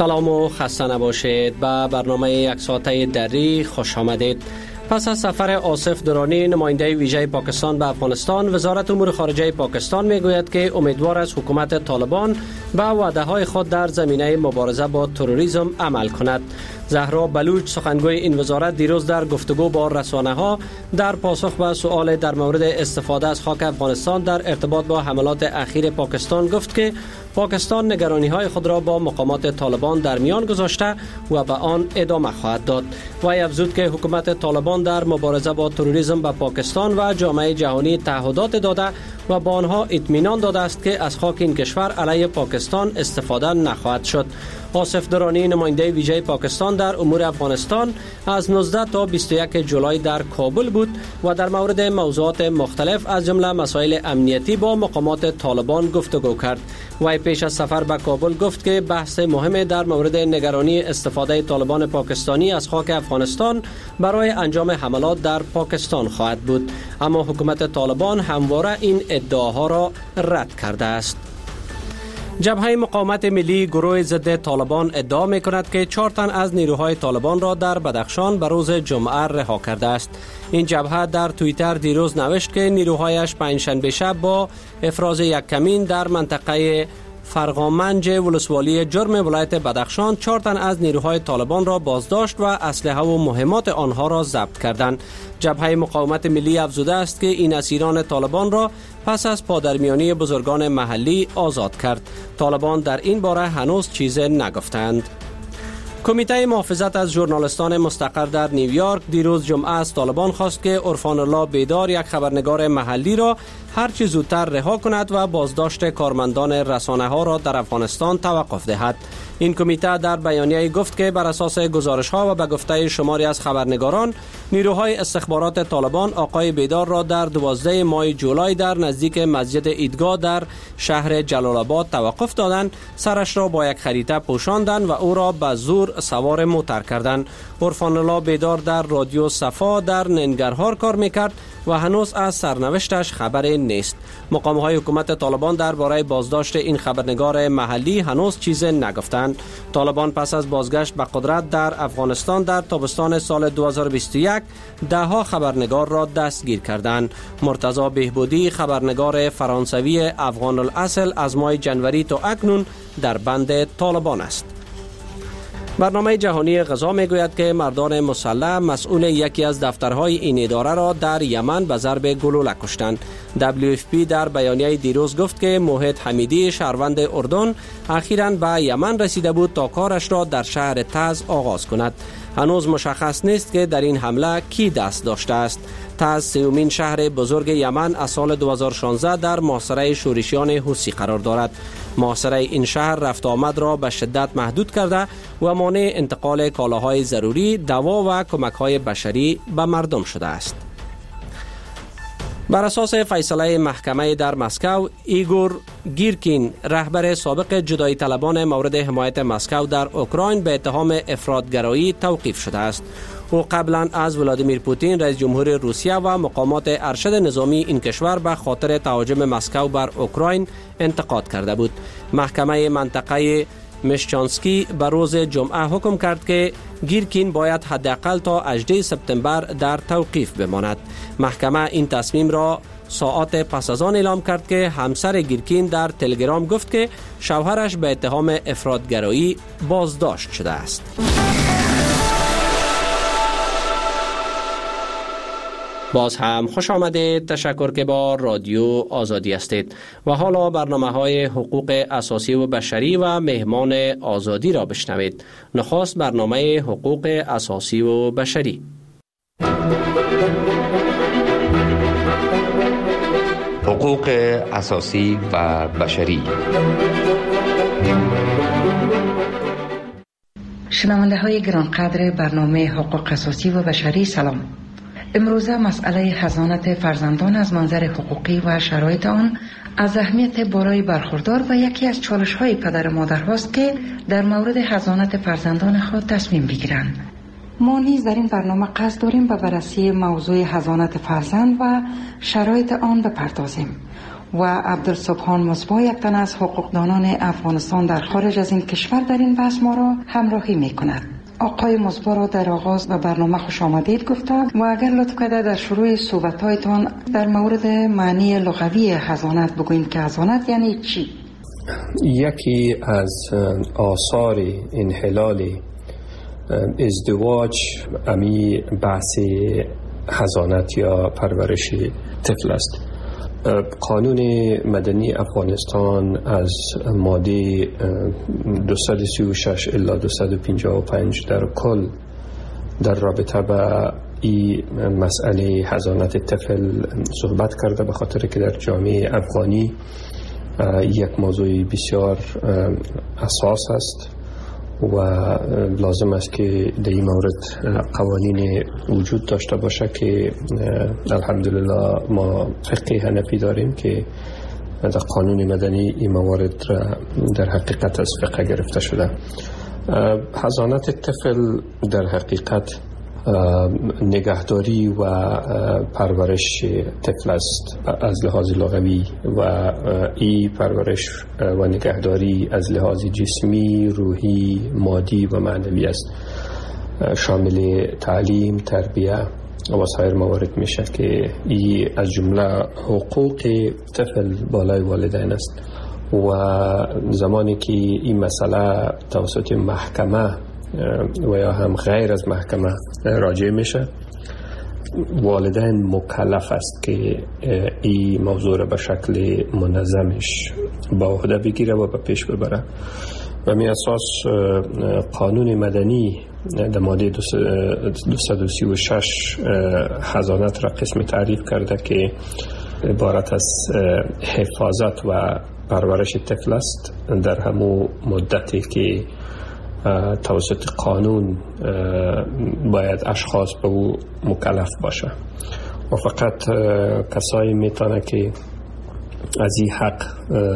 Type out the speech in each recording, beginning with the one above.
سلام و خسته نباشید. به برنامه یک ساعته دری خوش آمدید. پس از سفر آصف درانی نماینده ویژه پاکستان به افغانستان، وزارت امور خارجه پاکستان میگوید که امیدوار است حکومت طالبان به وعده‌های خود در زمینه مبارزه با تروریسم عمل کند. زهرا بلوچ سخنگوی این وزارت دیروز در گفتگو با رسانه‌ها در پاسخ به سؤال در مورد استفاده از خاک افغانستان در ارتباط با حملات اخیر پاکستان گفت که پاکستان نگرانی‌های خود را با مقامات طالبان در میان گذاشته و به آن ادامه خواهد داد. وی افزود که حکومت طالبان در مبارزه با تروریسم به پاکستان و جامعه جهانی تعهدات داده و با آنها اطمینان داده است که از خاک این کشور علیه پاکستان استفاده نخواهد شد. آصف درانی نماینده ویژه پاکستان در امور افغانستان از 19 تا 21 جولای در کابل بود و در مورد موضوعات مختلف از جمله مسائل امنیتی با مقامات طالبان گفتگو کرد. وی پیش از سفر به کابل گفت که بحث مهم در مورد نگرانی استفاده طالبان پاکستانی از خاک افغانستان برای انجام حملات در پاکستان خواهد بود، اما حکومت طالبان همواره این ادعاها را رد کرده است. جبهه مقاومت ملی گروه ضد طالبان ادعا می کند که 4 تن از نیروهای طالبان را در بدخشان به روز جمعه رها کرده است. این جبهه در توییتر دیروز نوشت که نیروهایش پنجشنبه شب با افراز یک کمین در منطقه فرغامنج ولسوالی جرم ولایت بدخشان 4 تن از نیروهای طالبان را بازداشت و اسلحه و مهمات آنها را ضبط کردند. جبهه مقاومت ملی افزوده است که این اسیران طالبان را پس از پادرمیانی بزرگان محلی آزاد کرد. طالبان در این باره هنوز چیزی نگفتند. کمیته محافظت از ژورنالیستان مستقر در نیویورک دیروز جمعه از طالبان خواست که عرفان الله بیدار، یک خبرنگار محلی را هر چه زودتر رها کند و بازداشت کارمندان رسانه‌ها را در افغانستان توقف دهد. این کمیته در بیانیه گفت که بر اساس گزارش‌ها و به گفته شماری از خبرنگاران، نیروهای استخبارات طالبان آقای بیدار را در 12 ماه جولای در نزدیک مسجد عیدگاه در شهر جلال آباد توقف دادند، سرش را با یک خریطه پوشاندند و او را به زور سوار موتر کردند. عرفان الله بیدار در رادیو صفا در ننگرهار کار میکرد و هنوز از سرنوشتش خبری نیست. مقام‌های حکومت طالبان درباره بازداشت این خبرنگار محلی هنوز چیزی نگفتند. طالبان پس از بازگشت به قدرت در افغانستان در تابستان سال 2021 ده‌ها خبرنگار را دستگیر کردند. مرتضی بهبودی، خبرنگار فرانسوی افغان الاصل، از ماه جنوری تا اکنون در بند طالبان است. برنامه جهانی غذا میگوید که مردان مسلح مسئول یکی از دفترهای این اداره را در یمن به ضرب گلوله کشتند. WFP در بیانیه دیروز گفت که موحد حمیدی، شهروند اردن، اخیراً به یمن رسیده بود تا کارش را در شهر تعز آغاز کند. هنوز مشخص نیست که در این حمله کی دست داشته است. تعز سومین شهر بزرگ یمن از سال 2016 در محاصره شورشیان حوثی قرار دارد. محاصره این شهر رفت آمد را به شدت محدود کرده و مانع انتقال کالاهای ضروری، دوا و کمک‌های بشری به مردم شده است. بر اساس فیصله محکمه در مسکو، ایگور گیرکین، رهبر سابق جدایی طلبان مورد حمایت مسکو در اوکراین، به اتهام افراط‌گرایی توقیف شده است. او قبلا از ولادیمیر پوتین رئیس جمهور روسیه و مقامات ارشد نظامی این کشور به خاطر تهاجم مسکو بر اوکراین انتقاد کرده بود. محکمه منطقه مشچانسکی به روز جمعه حکم کرد که گیرکین باید حداقل تا 18 سپتامبر در توقیف بماند. محکمه این تصمیم را ساعات پس از آن اعلام کرد که همسر گیرکین در تلگرام گفت که شوهرش به اتهام افراط‌گرایی بازداشت شده است. باز هم خوش آمدید. تشکر که با رادیو آزادی هستید و حالا برنامه‌های حقوق اساسی و بشری و مهمان آزادی را بشنوید. نخست برنامه حقوق اساسی و بشری. حقوق اساسی و بشری. شنونده های گرانقدر برنامه حقوق اساسی و بشری، سلام. امروزه مسئله حضانت فرزندان از منظر حقوقی و شرایط آن از اهمیت بالای برخوردار و یکی از چالش های پدر مادر هاست که در مورد حضانت فرزندان خود تصمیم بگیرند. ما نیز در این برنامه قصد داریم به بررسی موضوع حضانت فرزند و شرایط آن بپردازیم. و عبدالسبحان مصباح، یک تن از حقوقدانان افغانستان در خارج از این کشور، در این بحث ما را همراهی می کند. آقای مصباح را در آغاز به برنامه خوش آمدید گفتم و اگر لطف کرده در شروع صحبت‌هایتان در مورد معنی لغوی حضانت بگویید که حضانت یعنی چی؟ یکی از آثار انحلال ازدواج امی بحث حضانت یا پرورش طفل است. قانون مدنی افغانستان از ماده 236 الی 255 در کل در رابطه با این مسئله حضانت طفل صحبت کرده، به خاطر که در جامعه افغانی یک موضوع بسیار اساس است و لازم است که در این مورد قوانین وجود داشته باشه که الحمدلله ما فقه حنفی داریم که در قانون مدنی این موارد در حقیقت از فقه گرفته شده. حضانت طفل در حقیقت نگهداری و پرورش طفل است از لحاظ لغوی و این پرورش و نگهداری از لحاظ جسمی، روحی، مادی و معنوی است، شامل تعلیم، تربیه و سایر موارد میشه که این از جمله حقوق طفل بالای والدین است و زمانی که این مسئله توسط محکمه و یا هم غیر از محکمه راجع میشه، والدین مکلف است که این موضوع را به شکل منظمش با عهده بگیره و به پیش ببره. و می اساس قانون مدنی در ماده 236 حضانت را قسم تعریف کرده که عبارت از حفاظت و پرورش طفل است در همون مدتی که توسط قانون باید اشخاص به او مکلف باشه و فقط کسایی میتونه که از این حق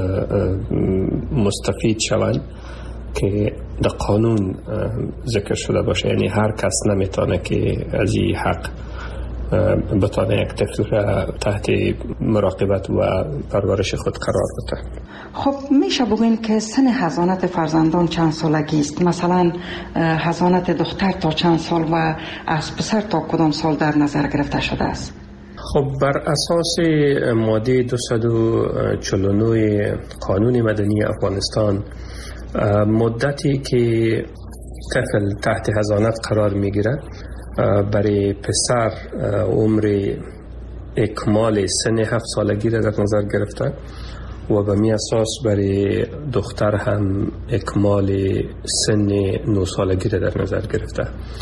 مستفید شوند که در قانون ذکر شده باشه. یعنی هر کس نمیتونه که از این حق بتونه یک طفل را تحت مراقبت و پرورش خود قرار بده. خب میشه بگوین که سن حضانت فرزندان چند سالگی است؟ مثلا حضانت دختر تا چند سال و از پسر تا کدام سال در نظر گرفته شده است؟ خب بر اساس ماده 249 قانون مدنی افغانستان مدتی که طفل تحت حضانت قرار میگیره برای پسر عمر اکمال سن 7 سالگی را در نظر گرفته و به می اساس برای دختر هم اکمال سن 9 سالگی را در نظر گرفته.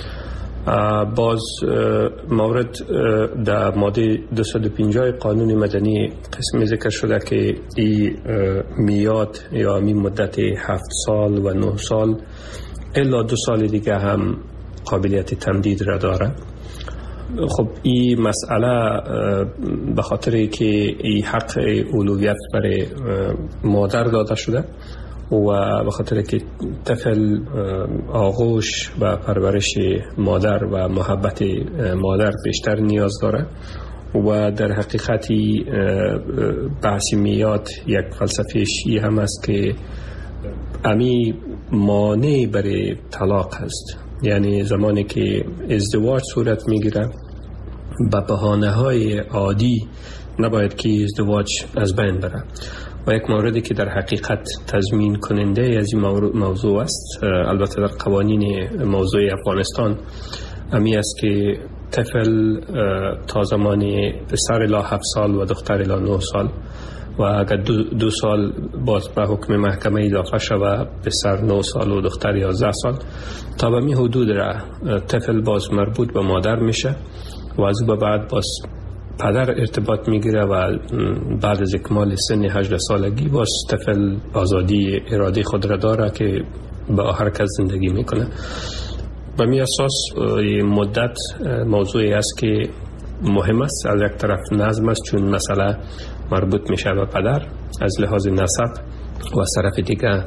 باز مورد در ماده 250 قانون مدنی قسمی ذکر شده که این میاد یا می مدت 7 سال و 9 سال الا 2 سال دیگه هم قابلیت تمدید را داره. خب این مسئله به خاطر که این حق اولویت برای مادر داده شده و به خاطر که طفل آغوش و پرورش مادر و محبت مادر بیشتر نیاز داره و در حقیقتی بحثی میاد یک فلسفه‌ش این هم است که امی مانع برای طلاق است. یعنی زمانی که ازدواج صورت میگیره به بهانه‌های عادی نباید که ازدواج از بین بره و یک موردی که در حقیقت تضمین کننده از این موضوع است، البته در قوانین موضوع افغانستان امی است که طفل تا زمانی پسر الی 7 سال و دختر الی 9 سال و اگر 2 سال باز به حکم محکمه اضافه شود پسر 9 سال و دختر 11 سال تا به می حدود را طفل باز مربوط به مادر میشه و از او به بعد باز پدر ارتباط میگیره و بعد از اکمال سن 18 سالگی باز طفل آزادی ارادی خود را داره که با هر کس زندگی میکنه. به می اساس مدت موضوعی است که مهم است. از یک طرف نظم است چون مسئله مربوط میشه به پدر از لحاظ نسب و از طرف دیگه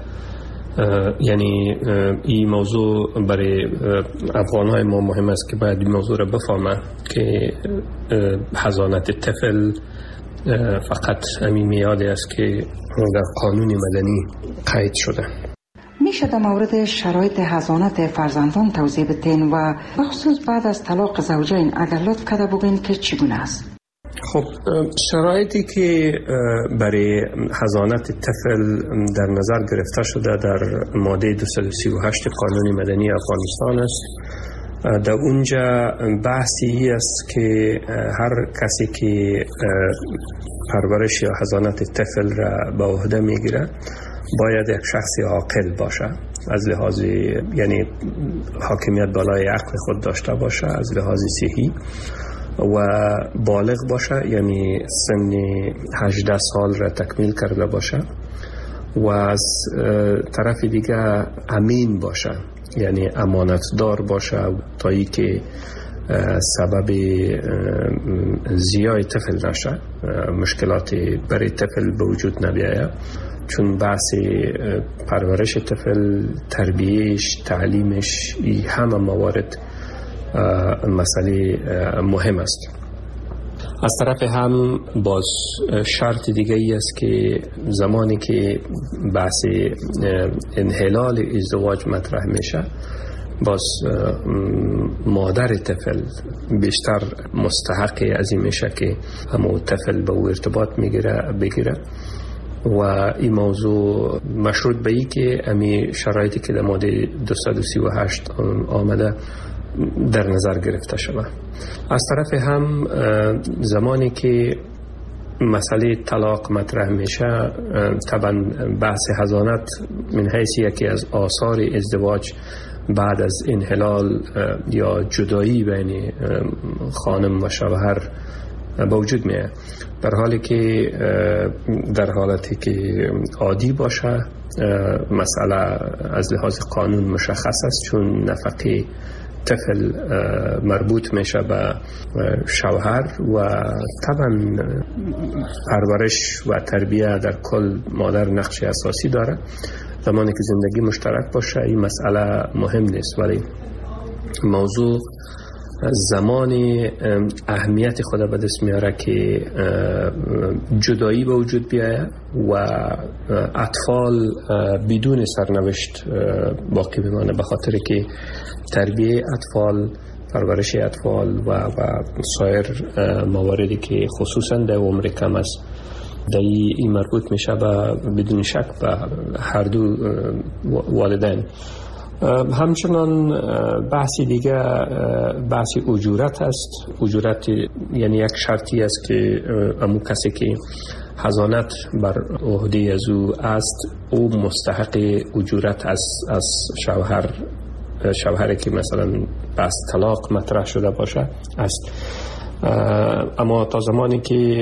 یعنی این موضوع برای افغان‌های ما مهم است که باید این موضوع را بفهمه که حضانت طفل فقط همین میادی است که در قانون مدنی قید شده. میشه در مورد شرایط حضانت فرزندان توضیح بدین و بخصوص بعد از طلاق زوجین اگر لطف کرده بگین که چگونه است؟ خب شرایطی که برای حضانت طفل در نظر گرفته شده در ماده 238 قانون مدنی افغانستان است. در اونجا بحثی است که هر کسی که پرورش یا حضانت طفل را به عهده میگیره باید یک شخص عاقل باشه، از لحاظ یعنی حاکمیت بالای عقل خود داشته باشه، از لحاظ صحی و بالغ باشه، یعنی سن 18 سال را تکمیل کرده باشه و از طرف دیگه امین باشه، یعنی امانتدار باشه تا ای که سبب زیای طفل نشه، مشکلات برای طفل به وجود نبیاید، چون بحث پرورش طفل، تربیهش، تعلیمش، همه موارد مسئله مهم است. از طرف هم باز شرط دیگه ای است که زمانی که بحث انحلال ازدواج مطرح میشه باز مادر طفل بیشتر مستحق از این میشه که همون طفل به او ارتباط بگیره و این موضوع مشروط به ای که امی شرایطی که در ماده 238 آمده در نظر گرفته شده. از طرف هم زمانی که مسئله طلاق مطرح میشه طبعا بحث حضانت من حیث یکی از آثار ازدواج بعد از انحلال یا جدایی بین خانم و شوهر به وجود میاد، در حالی که در حالتی که عادی باشه مسئله از لحاظ قانون مشخص است، چون نفقه طفل مربوط میشه به شوهر و طبعا پرورش و تربیه در کل مادر نقش اساسی داره. زمانی که زندگی مشترک باشه این مسئله مهم نیست، ولی موضوع زمان اهمیت خود به دست میاره که جدایی به وجود بیاید و اطفال بدون سرنوشت باقی بمانه، به خاطر که تربیه اطفال، پرورش اطفال و سایر مواردی که خصوصا در عمر کم است در این مربوط میشه و بدون شک به هر دو والدین. همچنان بحثی دیگه بحث اجورت است. اجورت یعنی یک شرطی است که امو کسی که حضانت بر عهده از او است او مستحق اجورت از شوهری که مثلا بحث طلاق مطرح شده باشه است. اما تا زمانی که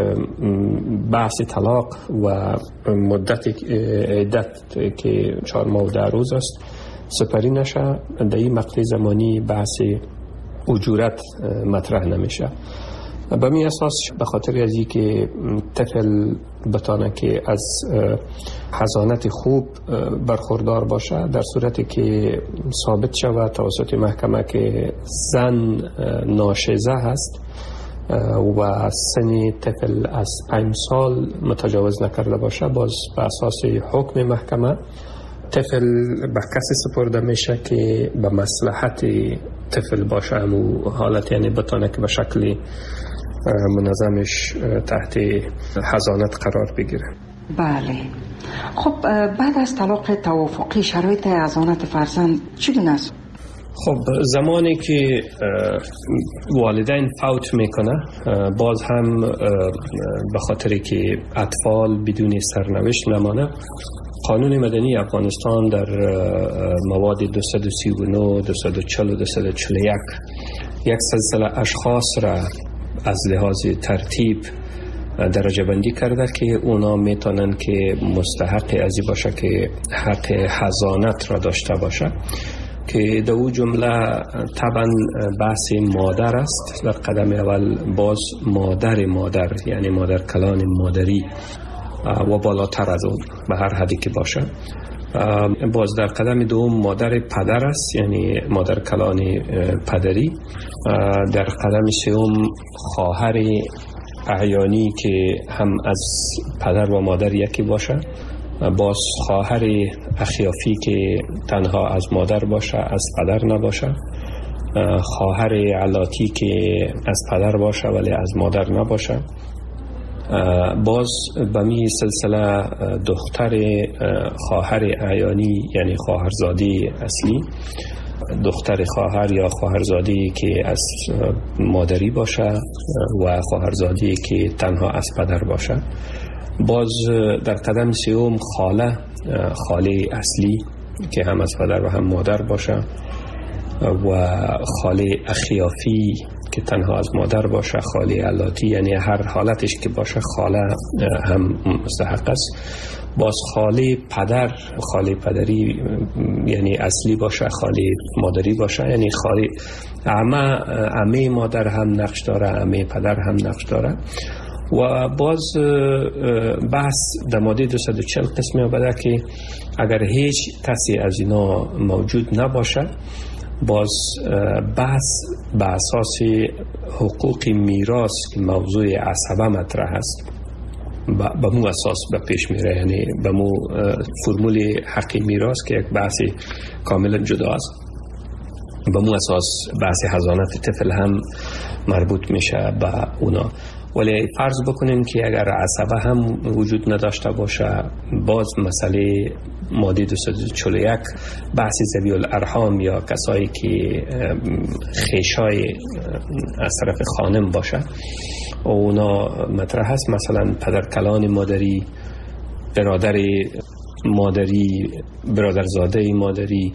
بحث طلاق و مدت عدت که 4 ماه و 10 روز است سپری نشه، در این مقطع زمانی بحث اجورت مطرح نمیشه. به می اساس به خاطر از اینکه طفل بتانه که از حضانت خوب برخوردار باشه، در صورتی که ثابت شود توسط محکمه که زن ناشزه هست و سن طفل از 5 سال متجاوز نکرده باشه، باز به اساس حکم محکمه طفل به کسی سپرده میشه که به مصلحت طفل باشه، همون حالت یعنی بتانه که به شکل منظمش تحت حضانت قرار بگیره. بله. خب بعد از طلاق توافقی شرایط حضانت فرزند چگونه است؟ خب زمانی که والدین فوت میکنه باز هم به خاطر که اطفال بدون سرنوشت نمانه، قانون مدنی افغانستان در مواد 239 240 و 241 یک سلسله اشخاص را از لحاظ ترتیب درجه بندی کرده که اونا میتونن که مستحق ازی باشه که حق حضانت را داشته باشه، که در اون جمله طبعا بحث مادر است. در قدم اول باز مادر یعنی مادر کلان مادری و بالاتر از اون به هر حدی که باشه. باز در قدم دوم مادر پدر است، یعنی مادر کلان پدری. در قدم سوم خواهر اعیانی که هم از پدر و مادر یکی باشه، باز خواهر اخیافی که تنها از مادر باشه از پدر نباشه، خواهر علاتی که از پدر باشه ولی از مادر نباشه، باز به می سلسله دختر خواهر اعیانی یعنی خواهرزادی اصلی، دختر خواهر یا خواهرزادی که از مادری باشه و خواهرزادی که تنها از پدر باشه. باز در قدم سوم خاله اصلی که هم از پدر و هم مادر باشه و خاله اخیافی که تنها از مادر باشه، خاله علاتی یعنی هر حالتش که باشه خاله هم مستحق است. باز خاله پدری یعنی اصلی باشه، خاله مادری باشه یعنی خاله عمه مادر هم نقش داره، عمه پدر هم نقش داره. و باز بحث در ماده 240 قسمی آمده که اگر هیچ کسی از اینا موجود نباشه، باز بحث به اساس حقوق میراث که موضوع عصبه مطرح است به مو اساس به پیش میره، یعنی به مو فرمول حق میراث که یک بحث کاملا جدا است، به مو اساس بحث حضانت طفل هم مربوط میشه به اونا. ولی فرض بکنیم که اگر عصبه هم وجود نداشته باشه، باز مسئله ماده 241 بحث ذوی الارحام یا کسایی که خیشای از طرف خانم باشه اونا مطرح هست، مثلا پدرکلان مادری، برادر مادری، برادرزاده مادری،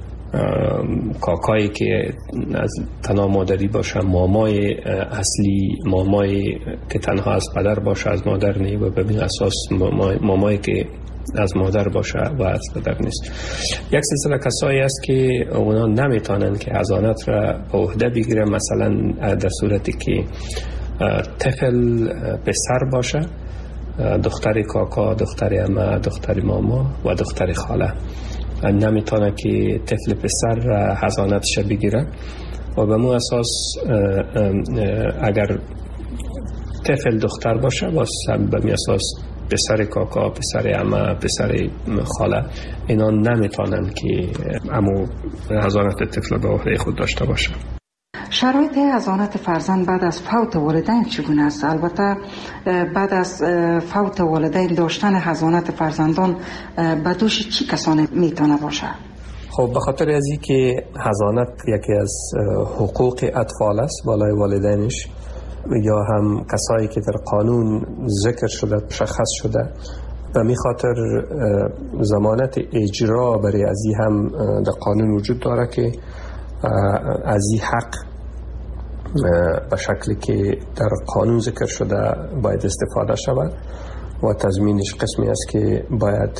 کاکایی که از تنها مادری باشه، مامای اصلی، مامای که تنها از پدر باشه از مادر نی و به اساس مامایی که از مادر باشه و از پدر نیست. یک سلسله کسایی است که اونا نمیتونن که حضانت را به عهده بگیرن، مثلا در صورتی که طفل پسر باشه، دختر کاکا، دختر عمه، دختر ماما و دختر خاله نمیتونه که طفل پسر را حضانتش بگیره و به مو اساس اگر طفل دختر باشه باز به می اساس پسر کاکا، پسر عمه، پسر خاله اینا نمیتونن که امو حضانت طفل به عهده خود داشته باشه. شرایط حضانت فرزند بعد از فوت والدین چگونه است؟ البته بعد از فوت والدین داشتن حضانت فرزندان به دوش چی کسانی میتونه باشه؟ خب به خاطر از این که حضانت یکی از حقوق اطفال است بالای والدینش، یا هم کسایی که در قانون ذکر شده مشخص شده، به می خاطر ضمانت اجرا برای از این هم در قانون وجود داره که از این حق به شکلی که در قانون ذکر شده باید استفاده شود و تضمینش قسمی است که باید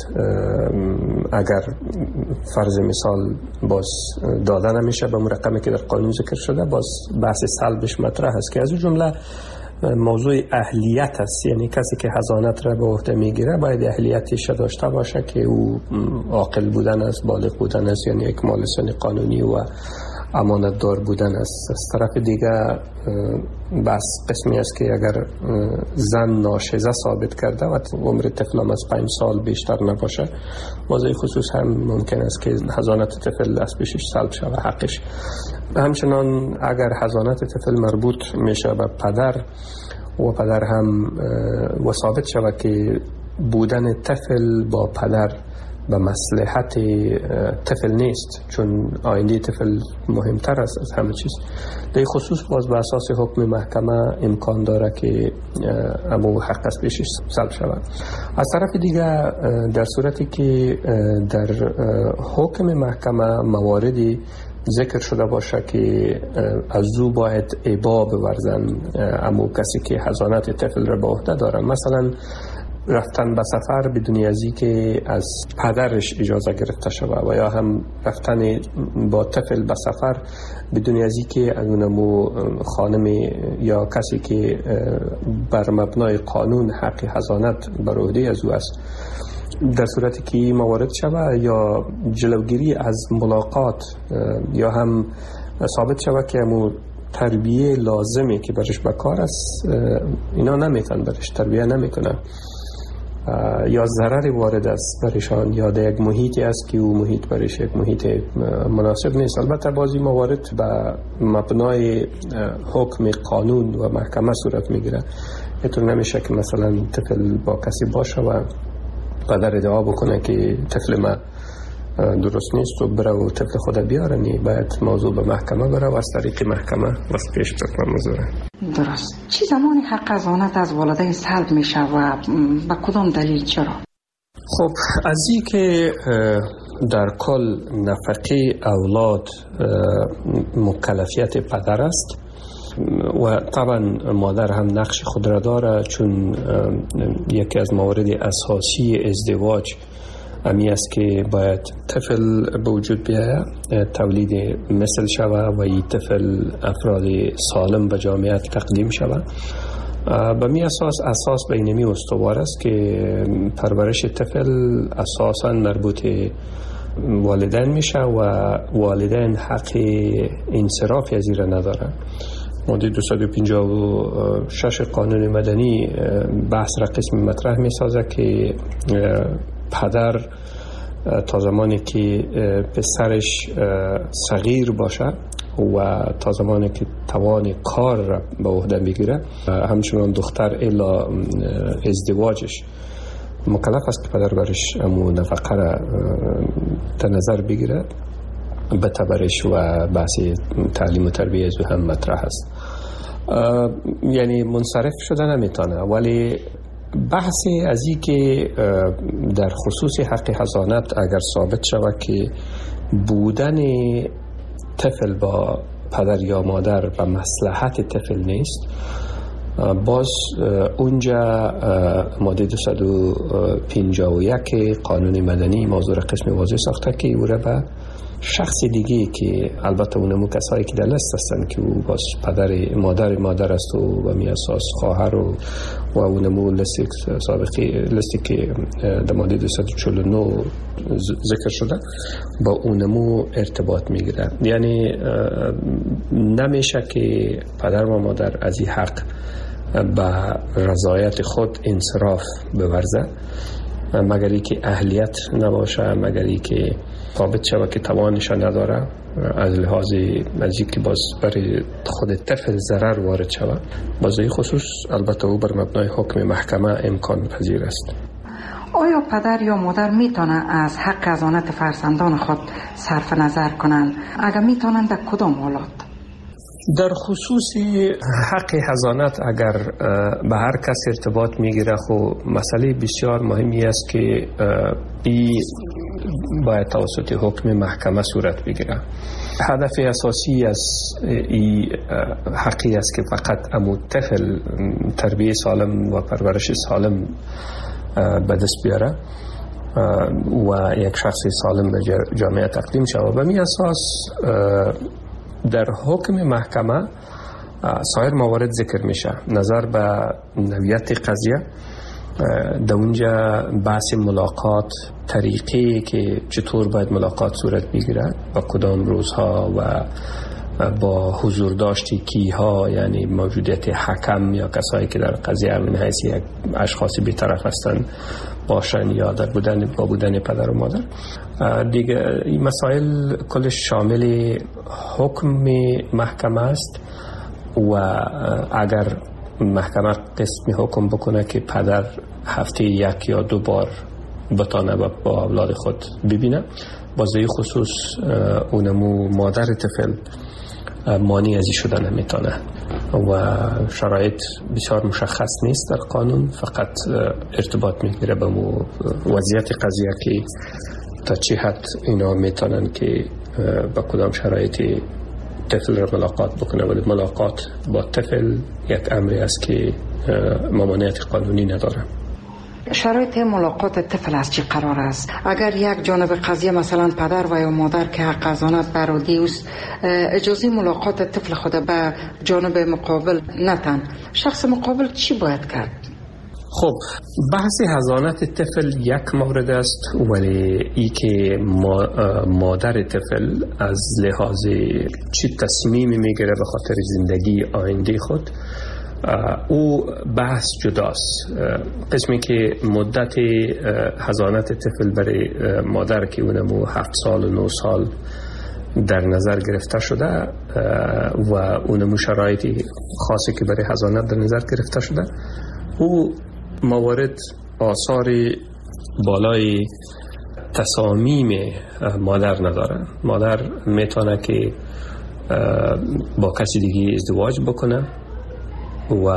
اگر فرض مثال باز داده نمیشه به رقمی که در قانون ذکر شده، باز بحث سلبش مطرح است که از اون جمله موضوع اهلیت است، یعنی کسی که حضانت را به عهده میگیره باید اهلیتش داشته باشه که او عاقل بودن است، بالغ بودن است، یعنی اکمال سن قانونی و امانت دار بودن است. از طرف دیگه بس قسمی است که اگر زن ناشزه ثابت کرده و عمر طفل از 5 سال بیشتر نباشه، موضوع خصوص هم ممکن است که حضانت طفل از پیشش سلب شود حقش. همچنان اگر حضانت طفل مربوط میشه به پدر و پدر هم و ثابت شود که بودن طفل با پدر به مصلحت طفل نیست، چون آینده طفل مهمتر است از همه چیز، در خصوص باز به اساس حکم محکمه امکان داره که امو حق از پیشش سلب شود. از طرف دیگه در صورتی که در حکم محکمه مواردی ذکر شده باشه که از او باید ابا بورزن امو کسی که حضانت طفل را به عهده داره، مثلا رفتن به سفر بدون ازی که از پدرش اجازه گرفته شود و یا هم رفتن با طفل به سفر بدون ازی که اونمو خانم یا کسی که بر مبنای قانون حق حضانت بر عهده از او است، در صورتی که موارد شود یا جلوگیری از ملاقات یا هم ثابت شود که امو تربیه لازمی که برش بکار است اینا نمیتن برش تربیه نمیکنن، یا ضرر وارد است برشان، یا در یک محیطی است که او محیط برش یک محیط مناسب نیست. البته بعضی موارد به مبنای حکم قانون و محکمه صورت میگیره. اینطور نمیشه که مثلا طفل با کسی باشه و پدر ادعا بکنه که طفل ما درست نیست و بره و طفل خود بیاره. نی باید موضوع به محکمه بره و از طریق محکمه واسه پیش بره موضوع. درست. چی زمانی حق حضانت از والدین سلب میشه و با کدام دلیل چرا؟ خب از این که در کل نفقه اولاد مکلفیت پدر است و طبعا مادر هم نقش خود را داره، چون یکی از موارد اساسی ازدواج امی است که باید طفل به وجود بیاید، تولید مثل شود و این طفل افراد سالم به جامعه تقدیم شود. به می اساس بینمی استوار است که پرورش طفل اساساً مربوط والدین میشه و والدین حق انصراف از این را ندارن. ماده 256 قانون مدنی بحث را قسم مطرح می سازه که پدر تا زمانی که پسرش صغیر باشه و تا زمانی که توان کار را به عهده بگیره، همچنان دختر الا ازدواجش مکلف است که پدر برش امو نفقه را در نظر بگیره. به تبرش و بحث تعلیم و تربیه از هم مطرح است. یعنی منصرف شده نمیتونه، ولی بحثی از این که در خصوص حق حضانت اگر ثابت شود که بودن طفل با پدر یا مادر به مصلحت طفل نیست، باز اونجا ماده 251 قانون مدنی موضوع قسم واضح ساخته که او را به شخص دیگه که البته اونمو کسایی که در لست هستن که او باز پدر مادر است و می اساس خواهر و اونمو لستی که در ماده 249 ذکر شده با اونمو ارتباط میگیره. یعنی نمیشه که پدر و مادر از این حق به رضایت خود انصراف بورزه مگر ای که اهلیت نباشه، مگر ای که ثابت شود که توانش نداره، از لحاظ از که باز برای خود طفل ضرر وارد شود. باز این خصوص البته او بر مبنای حکم محکمه امکان پذیر است. آیا پدر یا مادر میتونن از حق حضانت فرزندان خود صرف نظر کنند؟ اگر میتونن در کدام حالات؟ در خصوص حق حضانت اگر به هر کس ارتباط میگیره، خب مسئله بسیار مهمی است که این باید توسط حکم محکمه صورت بگیره. هدف اساسی از این حقی است که فقط امو طفل تربیه سالم و پرورش سالم به دست بیاره و یک شخص سالم به جامعه تقدیم شود. و می اساس در حکم محکمه سایر موارد ذکر میشه. نظر به نوعیت قضیه، در اونجا بحث ملاقات، طریقی که چطور باید ملاقات صورت بگیره و کدام روزها و با حضور داشتی کیها، یعنی موجودیت حکم یا کسایی که در قضیه من حیث یک اشخاصی بی‌طرف هستن باشن یا در بودن پدر و مادر. دیگه این مسائل کلش شامل حکم محکمه است و اگر محکمه قسمی حکم بکنه که پدر هفته 1 یا 2 بار بتانه با اولاد خود ببینه، بازه خصوص اونمو مادر طفل مانی ازی شده نمیتونه و شرایط بسیار مشخص نیست در قانون، فقط ارتباط میگیره به وضعیت قضیه که تا چی حد اینا میتونن که با کدام شرایطی طفل را ملاقات بکنه. ولی ملاقات با طفل یک امری است که ممانعت قانونی نداره. شرایط ملاقات طفل از چی قرار است؟ اگر یک جانب قضیه مثلا پدر و یا مادر که حق حضانت برادی است اجازه ملاقات طفل خود به جانب مقابل نتن، شخص مقابل چی باید کرد؟ خب بحث حضانت طفل یک مورد است، ولی ای که مادر طفل از لحاظ چی تصمیمی میگیره به خاطر زندگی آینده خود، او بحث جداست. قسمی که مدت حضانت طفل برای مادر که اونمو 7 سال و 9 سال در نظر گرفته شده و اونمو شرایطی خاصی که برای حضانت در نظر گرفته شده، او موارد آثار بالای تصامیم مادر نداره. مادر میتونه که با کسی دیگه ازدواج بکنه و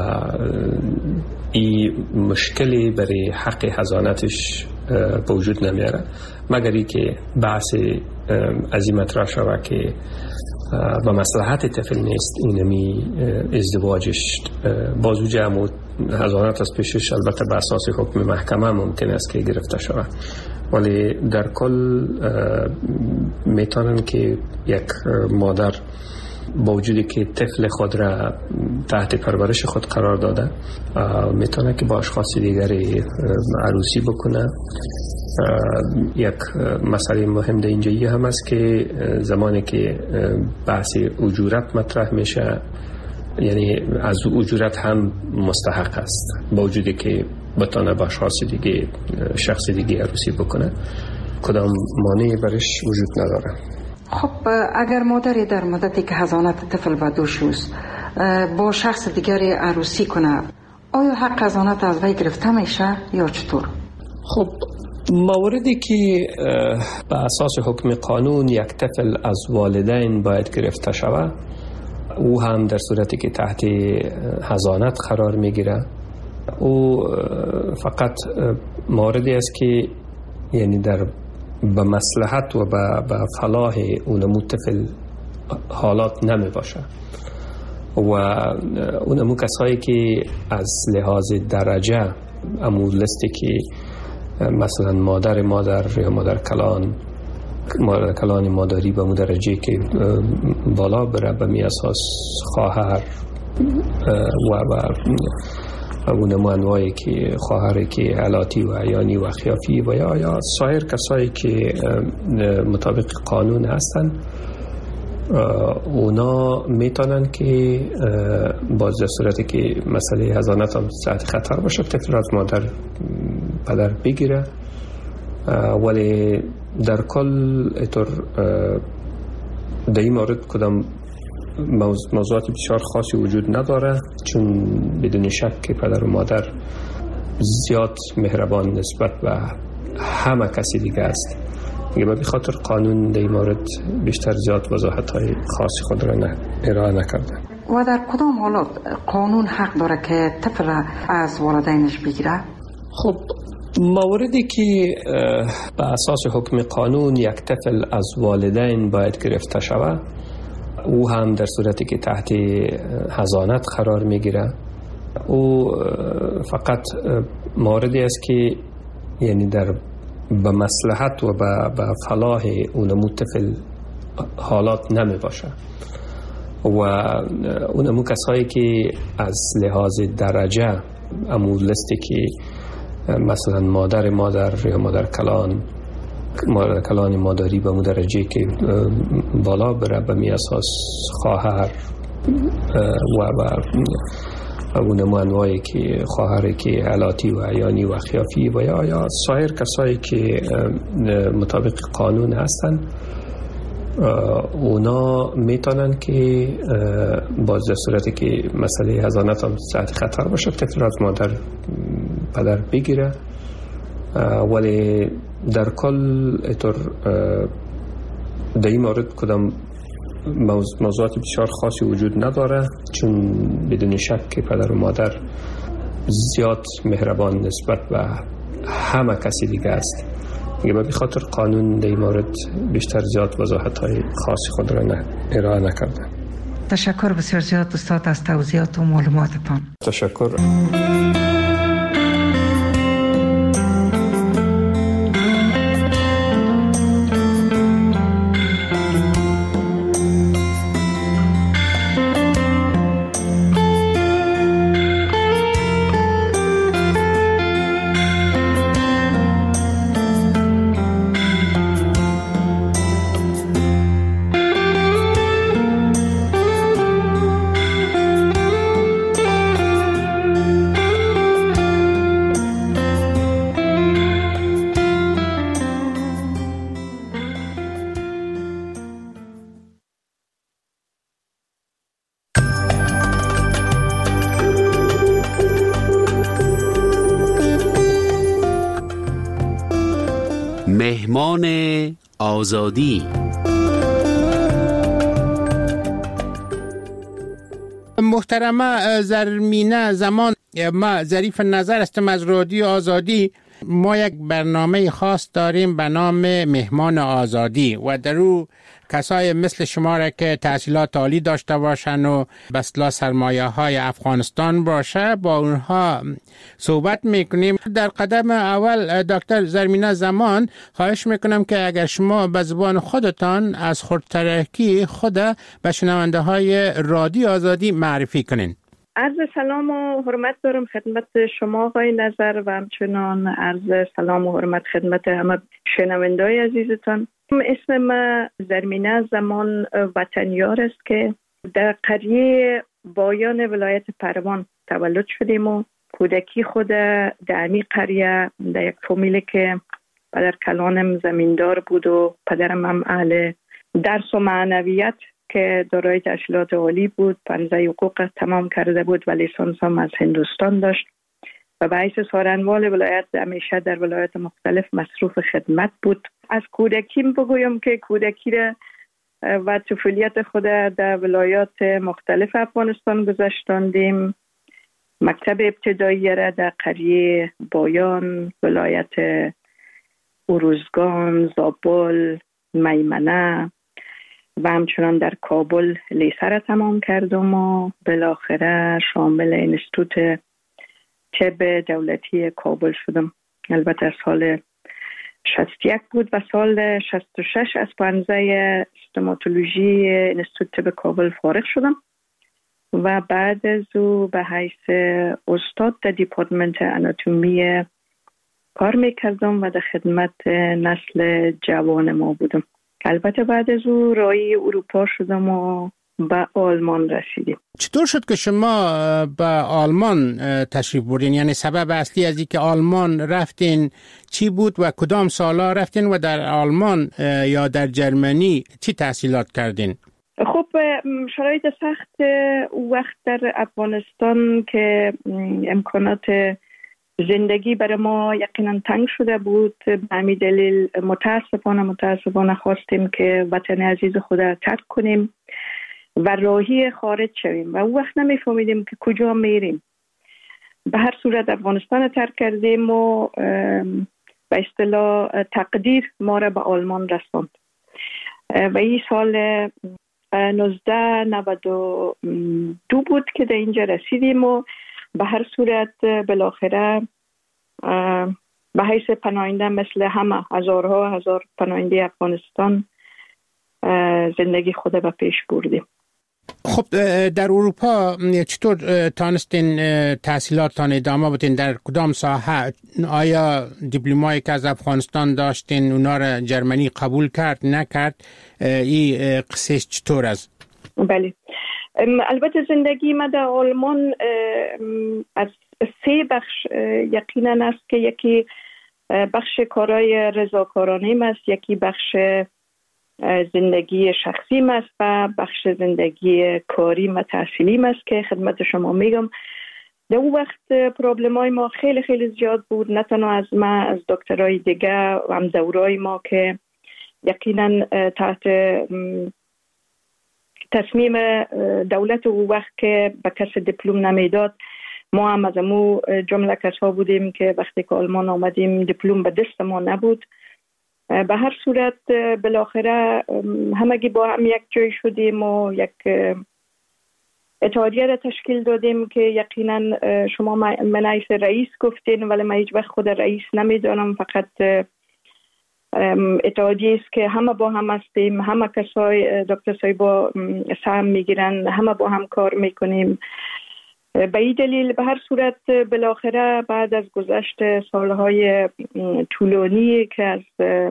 این مشکلی برای حق حضانتش به وجود نمیاره، مگر ای که بحث از این مطرح شود که و مصلحت طفل نیست اینمی ازدواجش بازو جمع و حضانت از پیشش البته به اساس حکم محکمه ممکن است که گرفته شود، ولی در کل میتونن که یک مادر با وجودی که طفل خود را تحت پرورش خود قرار داده میتونه که با اشخاص دیگری عروسی بکنه. یک مسئله مهم در اینجایی هم است که زمانی که بحث اجورت مطرح میشه، یعنی از اجورت هم مستحق است با وجودی که بتونه با اشخاص دیگه شخص دیگه عروسی بکنه، کدام مانعی برش وجود نداره. خب اگر مادری در مدتی که حضانت طفل به دوش است با شخص دیگری عروسی کنه، آیا حق حضانت از وی گرفته میشه یا چطور؟ خب موردی که به اساس حکم قانون یک طفل از والدین باید گرفته شود، او هم در صورتی که تحت حضانت قرار میگیره، او فقط موردی است که یعنی در به مصلحت و به فلاح اونمو طفل حالات نمی باشه و اونمو کسایی که از لحاظ درجه امو لستی که مثلا مادر یا مادر کلان مادری به درجه که بالا بره، به می اساس خواهر و اونمو انواعی که خواهر که علاتی و عیانی و خیافی و یا سایر کسایی که مطابق قانون هستن، اونا میتونن که باز در صورتی که مسئله حضانت هم تحت خطر باشه طفل از مادر پدر بگیره، ولی در کل اطور در این مورد کدام موضوعات بسیار خاصی وجود نداره، چون بدون شک که پدر و مادر زیاد مهربان نسبت به همه کسی دیگه است. به خاطر قانون در این مورد بیشتر زیاد وضاحت‌های خاصی خود را ارائه نکرده. و در کدام حالات قانون حق داره که طفل از والدینش بگیره؟ خب موردی که به اساس حکم قانون یک طفل از والدین باید گرفته شود، او هم در صورتی که تحت حضانت قرار میگیره، او فقط موردی است که یعنی در به مصلحت و به فلاح اونمو طفل حالات نمی باشه و اونمو کسایی که از لحاظ درجه امو لستی که مثلا مادر یا مادر کلان مادری به درجه که بالا بره، به می اساس خواهر و اونمو انواعی که خواهر که علاتی و عیانی و خیافی و یا سایر کسایی که مطابق قانون هستن، اونا میتونن که باز در صورتی که مسئله حضانت هم تحت خطر باشه طفل از مادر پدر بگیره، ولی در کل اطور در این مورد کدام موضوعات بسیار خاصی وجود نداره، چون بدون شک که پدر و مادر زیاد مهربان نسبت به همه کسی دیگه است. به خاطر قانون در این مورد بیشتر زیاد وضاحت‌های خاصی خود را ارائه نکرده. تشکر بسیار زیاد استاد از توضیحات و معلوماتتان. تشکر. مهمان آزادی. محترمه زرمینه زمان، ما ظریف نظر هستم از رادیو آزادی. ما یک برنامه خاص داریم به نام مهمان آزادی و در او کسای مثل شما را که تحصیلات عالی داشته باشن و به اصطلاح سرمایه های افغانستان باشه با اونها صحبت میکنیم. در قدم اول دکتر زرمینه زمان خواهش میکنم که اگر شما به زبان خودتان از خودترکی خود به شنونده های رادیو آزادی معرفی کنین. عرض سلام و حرمت دارم خدمت شما آقای نظر و همچنان عرض سلام و حرمت خدمت همه شنونده‌های عزیزتان. اسم ما زرمینه زمان وطنیار است که در قریه بایان ولایت پروان تولد شدیم و کودکی خود در امی قریه در یک فامیلی که پدر کلانم زمیندار بود و پدرم هم اهل درس و معنویت که دارای تحصیلات عالی بود، 15 حقوق تمام کرده بود و لیسانس هم از هندوستان داشت و به حیث سارنوال ولایت همیشه در ولایت مختلف مصروف خدمت بود. از کودکیم بگویم که کودکی را و طفولیت خود در ولایات مختلف افغانستان گذشتاندیم. مکتب ابتدایی را در قریه بایان، ولایت اروزگان، زابل، میمنه و همچنان در کابل لیسه را تمام کردم و بالاخره شامل انستیتوت طب دولتی کابل شدم. البته سال 61 بود و سال 66 از پانزه استوماتولوژی انستیتوت طب کابل فارغ شدم و بعد از او به حیث استاد در دیپارتمنت آناتومی کار میکردم و در خدمت نسل جوان ما بودم. البته بعد از او راهی اروپا شدم و به آلمان رسیدیم. چطور شد که شما به آلمان تشریف بردین؟ یعنی سبب اصلی از اینکه آلمان رفتین چی بود و کدام سالا رفتین و در آلمان یا در جرمنی چی تحصیلات کردین؟ خب شرایط سخت وقت در افغانستان که امکانات زندگی برای ما یقینا تنگ شده بود، به همین دلیل متاسفانه خواستیم که وطن عزیز خود را ترک کنیم و راهی خارج شویم و اون وقت نمیفهمیدیم که کجا میریم. به هر صورت افغانستان را ترک کردیم و به اصطلاح تقدیر ما را به آلمان رساند و این سال 1992 بود که در اینجا رسیدیم و به هر صورت بالاخره به حیث پناهنده مثل همه هزار پناهنده افغانستان زندگی خود به پیش بردیم. خب در اروپا چطور تانستین تحصیلاتتان ادامه بدین؟ در کدام ساحه؟ آیا دیپلمایی که از افغانستان داشتین اونا را جرمنی قبول کرد نکرد؟ این قصه چطور است؟ بله، البته زندگی ما در آلمان از 3 بخش یقینا است که یکی بخش کارهای رضاکارانه است، یکی بخش زندگی شخصی است و بخش زندگی کاری و تحصیلی است که خدمت شما میگم. در اون وقت پروبلمای ما خیلی خیلی زیاد بود، نه تنها از ما، از دکترای دیگه و هم دورای ما که یقینا تحت تصمیم دولت او وقت که به کس دیپلم نمیداد، ما هم از امو جمله کسا بودیم که وقتی که آلمان آمدیم دیپلم به دست ما نبود. به هر صورت بالاخره همگی با هم یک جای شدیم و یک اتحادیه را تشکیل دادیم که یقینا شما من رئیس گفتین ولی من هیچ وقت خود رئیس نمیدانم، فقط اتحادیه است که همه با هم هستیم، همه کسای دکتر صاحبا سهم میگیرن، همه با هم کار میکنیم. به این دلیل به هر صورت بالاخره بعد از گذشت سالهای طولانی که از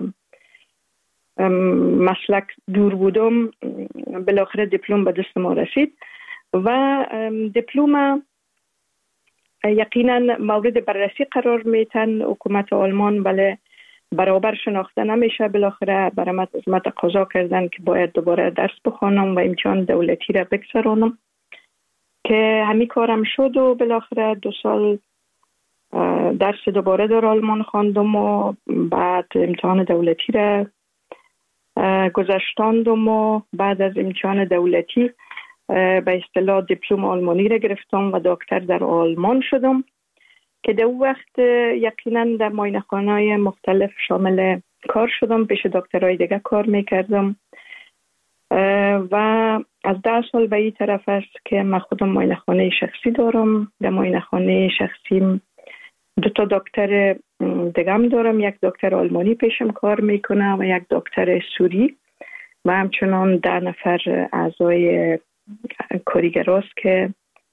مسلک دور بودم بالاخره دیپلم به دست ما رسید و دیپلم یقینا مورد بررسی قرار میتن حکومت آلمان، ولی برابر شناخته نمیشه. بالاخره برام از من تقاضا کردن که باید دوباره درس بخوانم و امتحان دولتی را بگذرانم که همین کارم شد و بالاخره 2 سال درس دوباره در آلمان خواندم و بعد امتحان دولتی را گذشتاندم و بعد از امتحان دولتی به اصطلاح دیپلم آلمانی را گرفتم و دکتر در آلمان شدم که در اون وقت یقینا در معاینه‌خانه‌های مختلف شامل کار شدم. پیش دکترای دیگه کار میکردم و از 10 سال به این طرف است که من خودم معاینه‌خانه شخصی دارم. در معاینه‌خانه شخصیم 2 دکتر دیگه هم دارم. یک دکتر آلمانی پیشم کار میکنه و یک دکتر سوری و همچنان 10 نفر اعضای کارگراست که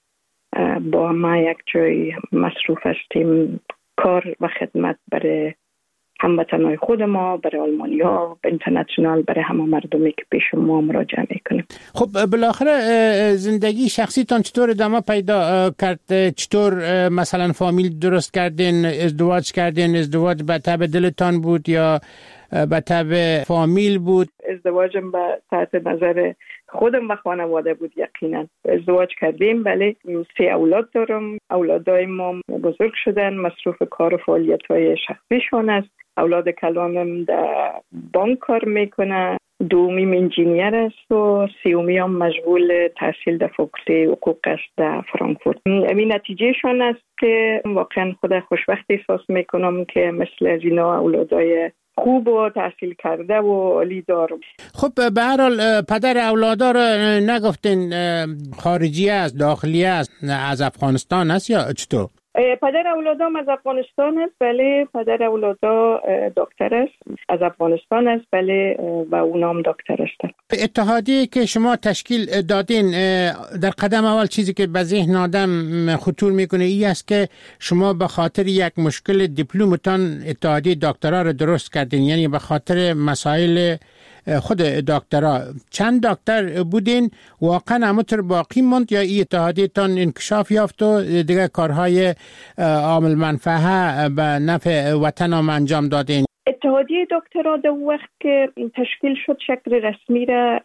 با ما یک جای مصروف هستیم کار و خدمت برای هموطنهای خود ما، برای آلمانیا، اینترنشنال، برای همه مردمی که پیش ما مراجعه میکنیم. خب بالاخره زندگی شخصیتان چطور ادامه پیدا کرد؟ چطور مثلا فامیل درست کردین، ازدواج کردین؟ ازدواج به تبع دلتان بود یا به تبع فامیل بود؟ ازدواجم به تحت نظر خودم و خانواده بود. یقینا ازدواج کردیم، بله 3 اولاد دارم. اولادای ما بزرگ شدن، مصروف کار و فعالیت‌های شخصیشون است. اولاد کلانم در بانک کار میکنه، دومیم انجینیر است و سیومی هم مشغول تحصیل در فاکولته حقوق است در فرانکفورت. این نتیجه شان است که واقعا خود خوشبخت احساس میکنم که مثل از اینا اولادای خوب و تحصیل کرده و عالی دارم. خب به هر حال پدر اولادا رو نگفتین خارجی است، داخلی است، از افغانستان است یا چطور؟ پدر اولادا از افغانستان است، بله. پدر اولادا دکتر است، از افغانستان است، بله، و اونا هم دکتر هستند. اتحادیه که شما تشکیل دادین، در قدم اول چیزی که به ذهن آدم خطور میکنه این است که شما به خاطر یک مشکل دیپلمتان اتحادیه دکترا رو درست کردین، یعنی به خاطر مسائل خود دکترا. چند دکتر بودین؟ واقعا همونطور باقی موند یا این اتحادیتان انکشاف یافت و دیگه کارهای عامل منفعه به نفع وطن هم انجام دادین؟ اتحادیه دکترا در وقت که تشکیل شد شکل رسمی را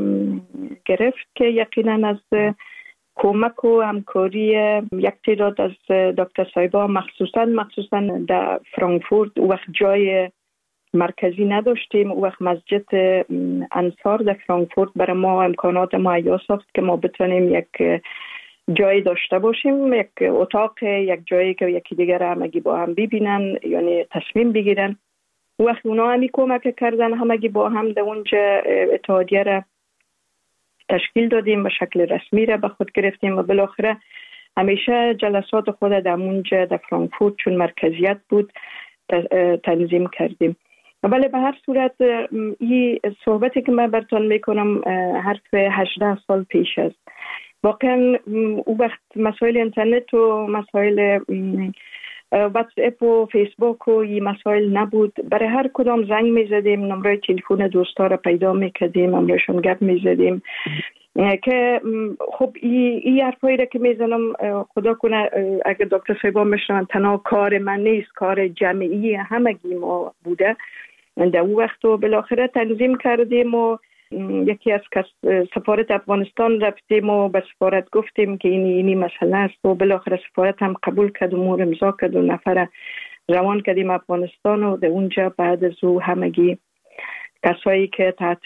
گرفت که یقینا از کمک و همکاری یک تعداد از دکتر صاحبا مخصوصا در فرانکفورت وقت جای مرکزی نداشتیم. او وقت مسجد انصار در فرانکفورت برای ما امکانات مهیا ساخت که ما بتونیم یک جایی داشته باشیم، یک اتاق، یک جایی که یکی دیگر همگی با هم ببینن، یعنی تصمیم بگیرن. او وقت اونا همی کمک کردن، همگی با هم در اونجا اتحادیه را تشکیل دادیم و شکل رسمی را به خود گرفتیم و بالاخره همیشه جلسات خود در اونجا در فرانکفورت چون مرکزیت بود تنظیم کردیم. ولی به هر صورت این صحبتی که من براتون میکنم حرف 18 سال پیش است. واقعا او وقت مسائل اینترنت و مسائل واتس اپ و فیسبوک و این مسائل نبود. برای هر کدام زنگ میزدیم، نمره تلفن دوستا را پیدا میکردیم، نمرهشون گپ میزدیم که خب این حرفایی را که میزنم خدا کنه اگه دکتر صاحبا میشنون تنها کار من نیست، کار جمعی همگی ما بوده. در اون وقت و بالاخره تنظیم کردیم و یکی از سفارت افغانستان رفتیم و به سفارت گفتیم که اینی مسئله است و بالاخره سفارت هم قبول کرد و مور امضا کرد و نفر روان کردیم افغانستان و در اونجا بعد از او همگی کسایی که تحت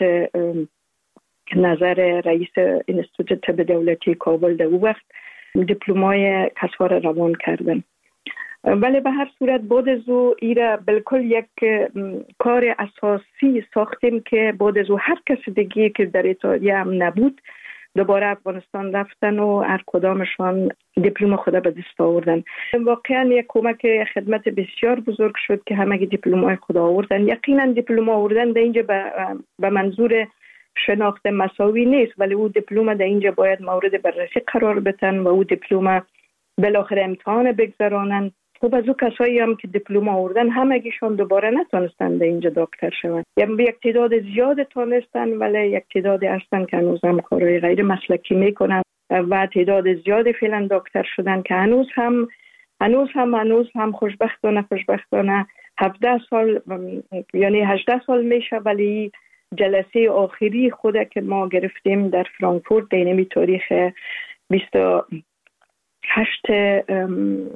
نظر رئیس انستیتوت طب دولتی کابل در اون وقت دیپلمای کسوار روان کردن. ولی به هر صورت بعد از او ایره بالکل یک کار اساسی ساختیم که بعد از او هر کس دیگه که در اتحادیه هم نبود دوباره افغانستان رفتن و هر کدامشان دیپلم خود به دست آوردن. واقعا یک کمک خدمت بسیار بزرگ شد که همه دیپلم‌های خود آوردن. یقینا دیپلم آوردن در اینجا به منظور شناخت مساوی نیست، ولی او دیپلم در اینجا باید مورد بررسی قرار بدن و او دیپلم بالاخره امتحان بگذرانن. خب از او کسایی هم که دیپلم آوردن همگیشون دوباره نتونستن در اینجا دکتر شون. یک تعداد زیاد تونستن ولی یک تعداد هستن که هنوز هم کارهای غیر مسلکی میکنن و تعداد زیاد فعلا دکتر شدن که هنوز هم خوشبختانه 17 سال یعنی 18 سال میشه ولی جلسه آخری خود که ما گرفتیم در فرانکفورت در اینمی تاریخ 28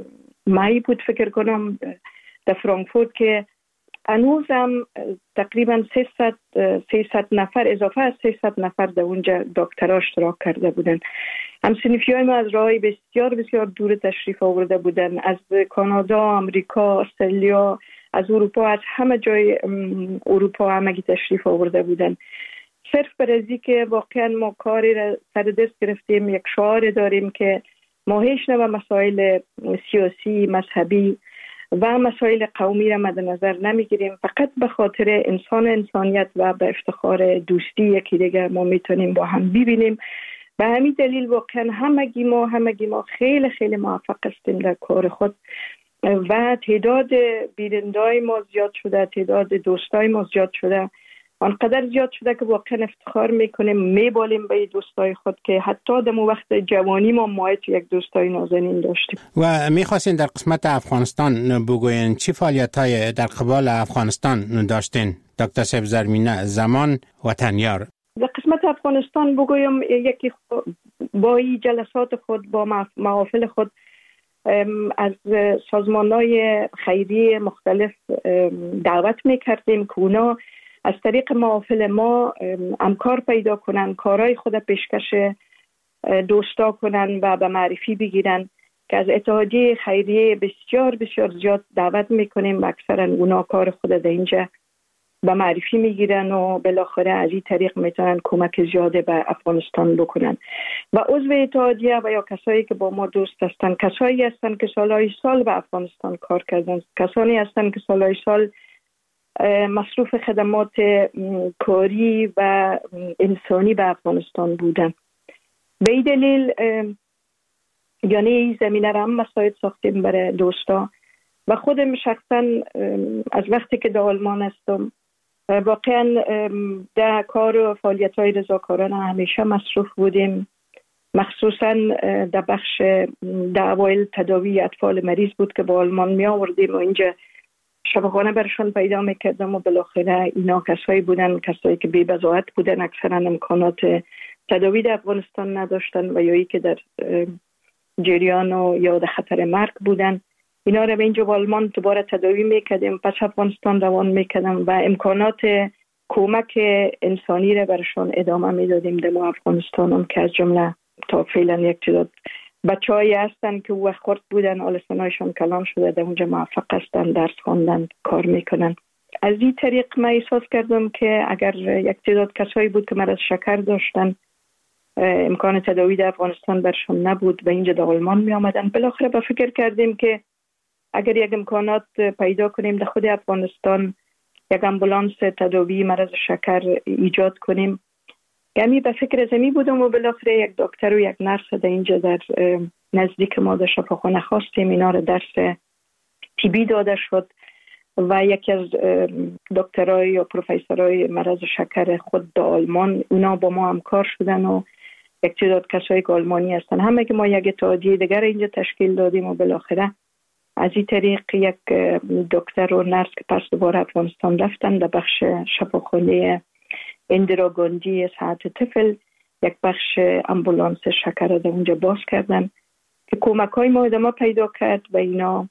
مای بود فکر کنم در فرانکفورت که هنوز هم تقریبا 300 نفر اضافه از 300 نفر در اونجا دکترها اشتراک کرده بودن. همسنفیای ما از راهی بسیار بسیار دور تشریف آورده بودن، از کانادا، آمریکا، استرالیا، از اروپا، از همه جای اروپا همگی تشریف آورده بودن. صرف برای که واقعا ما کاری را سر دست گرفتیم، یک شعار داریم که ما هیچ نوع مسائل سیاسی، مذهبی و مسائل قومی را مد نظر نمیگیریم، فقط به خاطر انسانیت و به افتخار دوستی یکی دیگر ما میتونیم با هم ببینیم. به همین دلیل واقعا همگی ما خیلی خیلی موفق هستیم در کار خود و تعداد بینندای ما زیاد شده، تعداد دوستای ما زیاد شده، آنقدر زیاد شده که واقعا افتخار میکنیم، میبالیم به دوستای خود که حتی در وقت جوانی ما یک دوستای نازنین داشتیم. و میخواستین در قسمت افغانستان بگوین چی فعالیت‌های در قبال افغانستان داشتین دکتر صاحب زرمینه زمان وطنیار؟ در قسمت افغانستان بگویم یکی با جلسات خود، با محافل خود از سازمان‌های خیریه مختلف دعوت میکردیم که اونا از طریق محافل ما امکار پیدا کنن، کارهای خود پیشکش دوستا کنن و به معرفی بگیرن که از اتحادیه خیریه بسیار بسیار زیاد دعوت میکنیم و اکثرا اونا کار خود در اینجا به معرفی میگیرن و بالاخره از این طریق میتونن کمک زیاده به افغانستان بکنن. و عضو اتحادیه و یا کسایی که با ما دوست هستن، کسایی هستن که سالهای سال به افغانستان کار کردن، کسانی هستن که سالهای سال مصروف خدمات کاری و انسانی به افغانستان بودن. به این دلیل یعنی این زمینه را هم مساعد ساختیم برای دوستا و خودم شخصا از وقتی که در آلمان هستم واقعا در کار و فعالیت‌های رضاکارانه همیشه مصروف بودیم، مخصوصا در بخش اوایل تداوی اطفال مریض بود که با آلمان می آوردیم و اینجا شفاخانه برشان پیدا میکردم و بالاخره اینا کسایی بودن، کسایی که بی بضاعت بودن، اکثرا امکانات تداوی در افغانستان نداشتن و یا که در جریان و یا در خطر مرگ بودن. اینا رو به اینجا با آلمان دوباره تداوی میکردیم، پس افغانستان روان میکردم و امکانات کمک انسانی رو برشان ادامه میدادیم در افغانستان هم که از جمله تا فعلا یک تعداد بچه‌هایی هستن که وقت خورد بودن، آلسانایشان کلان شده، در اونجا موفق هستن، درس خواندن، کار میکنن. از این طریق من احساس کردم که اگر یک تعداد کسایی بود که مرض شکر داشتن، امکان تداوی در افغانستان برشون نبود و اینجا در آلمان می آمدن، بالاخره به فکر کردیم که اگر یک امکانات پیدا کنیم در خود افغانستان، یک امبولانس تداوی مرض شکر ایجاد کنیم. یعنی به فکر زمین بودم و بالاخره یک دکتر و یک نرس در اینجا در نزدیک ما در شفاخانه خواستیم، اینا رو درس طبی داده شد و یکی از دکترای یا پروفسورای مرض شکر خود در آلمان اونا با ما همکار شدن و یک تعداد کسایی که آلمانی هستن، همه که ما یک اتحادیه دیگر اینجا تشکیل دادیم و بالاخره از این طریق یک دکتر و نرس که پس دوباره افغانستان رفتن در بخش شفاخانه اندرا گاندی صحت طفل یک بخش امبولانس شکر در اونجا باز کردن که کمک های ما ادامه پیدا کرد و اینا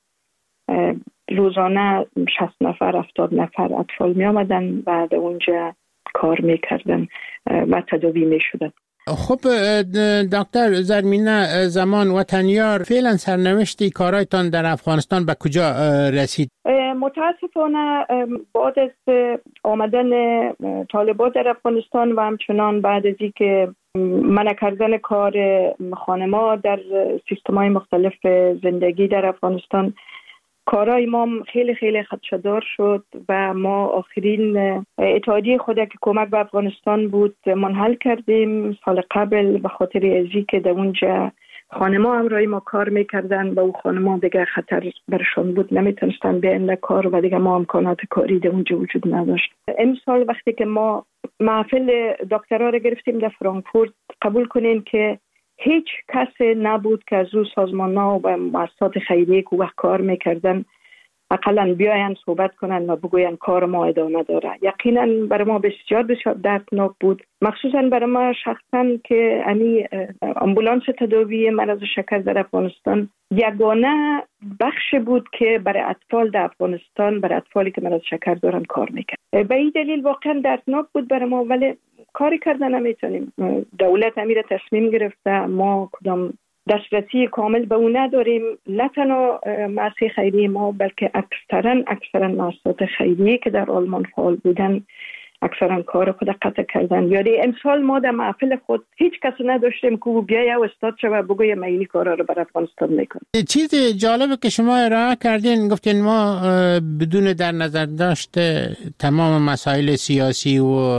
روزانه 60 نفر 70 نفر اطفال می آمدن و در اونجا کار می کردن و تداوی می شدن. خب دکتر زرمینه زمان وطنیار، فعلا سرنوشتی کارایتان در افغانستان به کجا رسید؟ متاسفانه بعد از آمدن طالبان در افغانستان و همچنان بعد از اینکه منع کردن کار خانما در سیستم‌های مختلف زندگی در افغانستان، کارهای ما خیلی خیلی خدشه‌دار شد و ما آخرین اتحادیه خود که کمک به افغانستان بود منحل کردیم سال قبل به خاطر ازی که در اونجا خانما همراهی ما کار میکردن و او خانما دیگه خطر برشان بود، نمیتونستن بیان در کار و دیگه ما امکانات کاری در اونجا وجود نداشت. امسال وقتی که ما محفل دکترها رو گرفتیم در فرانکفورت، قبول کنین که هیچ کس نبود که از او سازمان‌ها و مؤسسات خیریه که وقت کار میکردن اقلا بیاین صحبت کنن و بگوین کار ما ادامه داره. یقینا برای ما بسیار بسیار دردناک بود، مخصوصا برای ما شخصا که آمبولانس تداوی مرض شکر در افغانستان یگانه بخش بود که برای اطفال در افغانستان، برای اطفالی که مرض شکر دارن کار میکرد. به این دلیل واقعا دردناک بود برای ما، ولی کاری کردن نمیتونیم. دولت امیر تصمیم گرفته، ما کدام دسترسی کامل به اون نداریم. نه تنها مؤسسه خیریه ما بلکه اکثرا مؤسسات خیریه که در آلمان فعال بودن اکثرا کار خود قطع کردن. یعنی امسال ما در محفل خود هیچ کس نداشتیم که بیایه و استاد شد و بگویه ما این کارا رو برای افغانستان میکنیم. چیز جالبه که شما ارائه کردین، گفتین ما بدون در نظر داشت تمام مسائل سیاسی